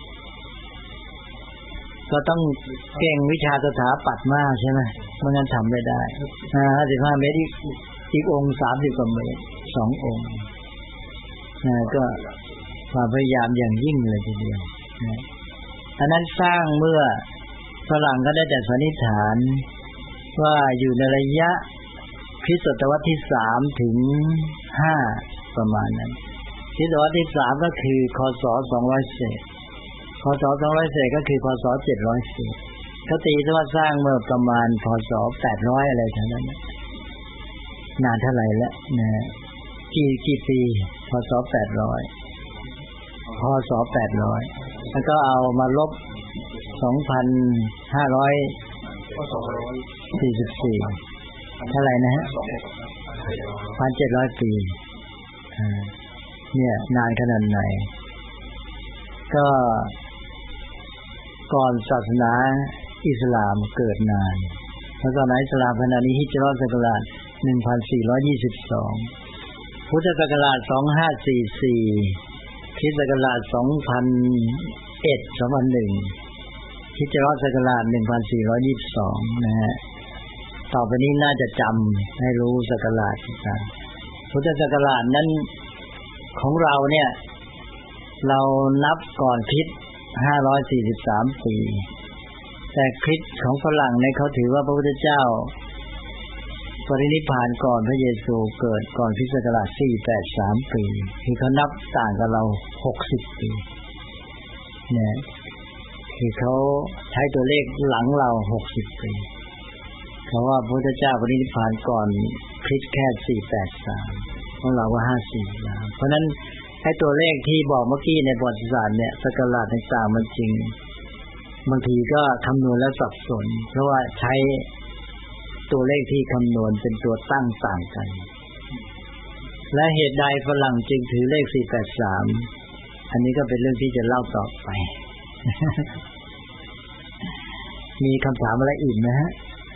ก็ต้องเก่งวิชาสถาปัตย์มากใช่ไหมไม่งั้นทำไม่ได้ห้าสิบห้าเมตรอีกอีกองค์สามสิบกว่าเมตรสององค์นะก็ความพยายามอย่างยิ่งเลยทีเดียวนะอันนั้นสร้างเมื่อฝรั่งก็ได้แต่สันนิษฐานว่าอยู่ในระยะคริสตศตวรรษที่สามถึงห้าประมาณนั้นคริสตศตวรรษที่สามก็คือคศสองร้อยเศษคศสองร้อยเศษก็คือพศเจ็ดร้อยเศษเขาตีว่าสร้างเมื่อประมาณพศแปดร้อยอะไรเท่านั้นนานเท่าไหร่แล้วนะกี่กี่ปีพศแปดร้อยพศแปดร้อยแล้วก็เอามาลบสองพันห้าร้อยสี่สิบสี่เท่าไหร่นะฮะ หนึ่งพันเจ็ดร้อย ปีอ่าเนี่ยนานขนาดไหนก็ก่อนศาสนาอิสลามเกิดนานแล้วก็ในอิสลามขณะนี้ฮิจเราะห์ศักราชหนึ่งพันสี่ร้อยยี่สิบสองพุทธศักราชสองพันห้าร้อยสี่สิบสี่คริสต์ศักราชสองพันเอ็ด สองพันหนึ่งฮิจเราะห์ศักราชหนึ่งพันสี่ร้อยยี่สิบสองนะฮะต่อไปนี้น่าจะจำให้รู้ศักราชกันพุทธศักราชนั้นของเราเนี่ยเรานับก่อนคริสต์ห้าร้อยสี่สิบสามปีแต่คริสต์ของฝรั่งเนี่ยเขาถือว่าพระพุทธเจ้าปรินิพพานก่อนพระเยซูเกิดก่อนคริสต์ศักราชสี่ร้อยแปดสิบสามปีคือเขานับต่างกับเราหกสิบปีเนี่ยคือเขาใช้ตัวเลขหลังเราหกสิบปีเพราะว่าพระพุทธเจ้าปรินิพพานก่อนคริสต์แค่สี่ร้อยแปดสิบสามของเราว่าห้าสิบแล้วเพราะนั้นไอ้ตัวเลขที่บอกเมื่อกี้ในประวัติศาสตร์เนี่ยศักราชต่างๆมันจริงบางทีก็คำนวณแล้วสับสนเพราะว่าใช้ตัวเลขที่คำนวณเป็นตัวตั้งต่างกันและเหตุใดฝรั่งจึงถือเลขสี่ร้อยแปดสิบสามอันนี้ก็เป็นเรื่องที่จะเล่าต่อไป มีคำถามอะไรอีกไหมฮะ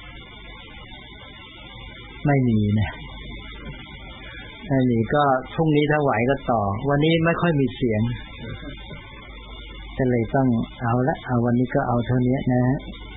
ไม่มีนะไม่มีก็พรุ่งนี้ถ้าไหวก็ต่อวันนี้ไม่ค่อยมีเสียงก็เลยต้องเอาละเอาวันนี้ก็เอาเท่านี้นะฮะ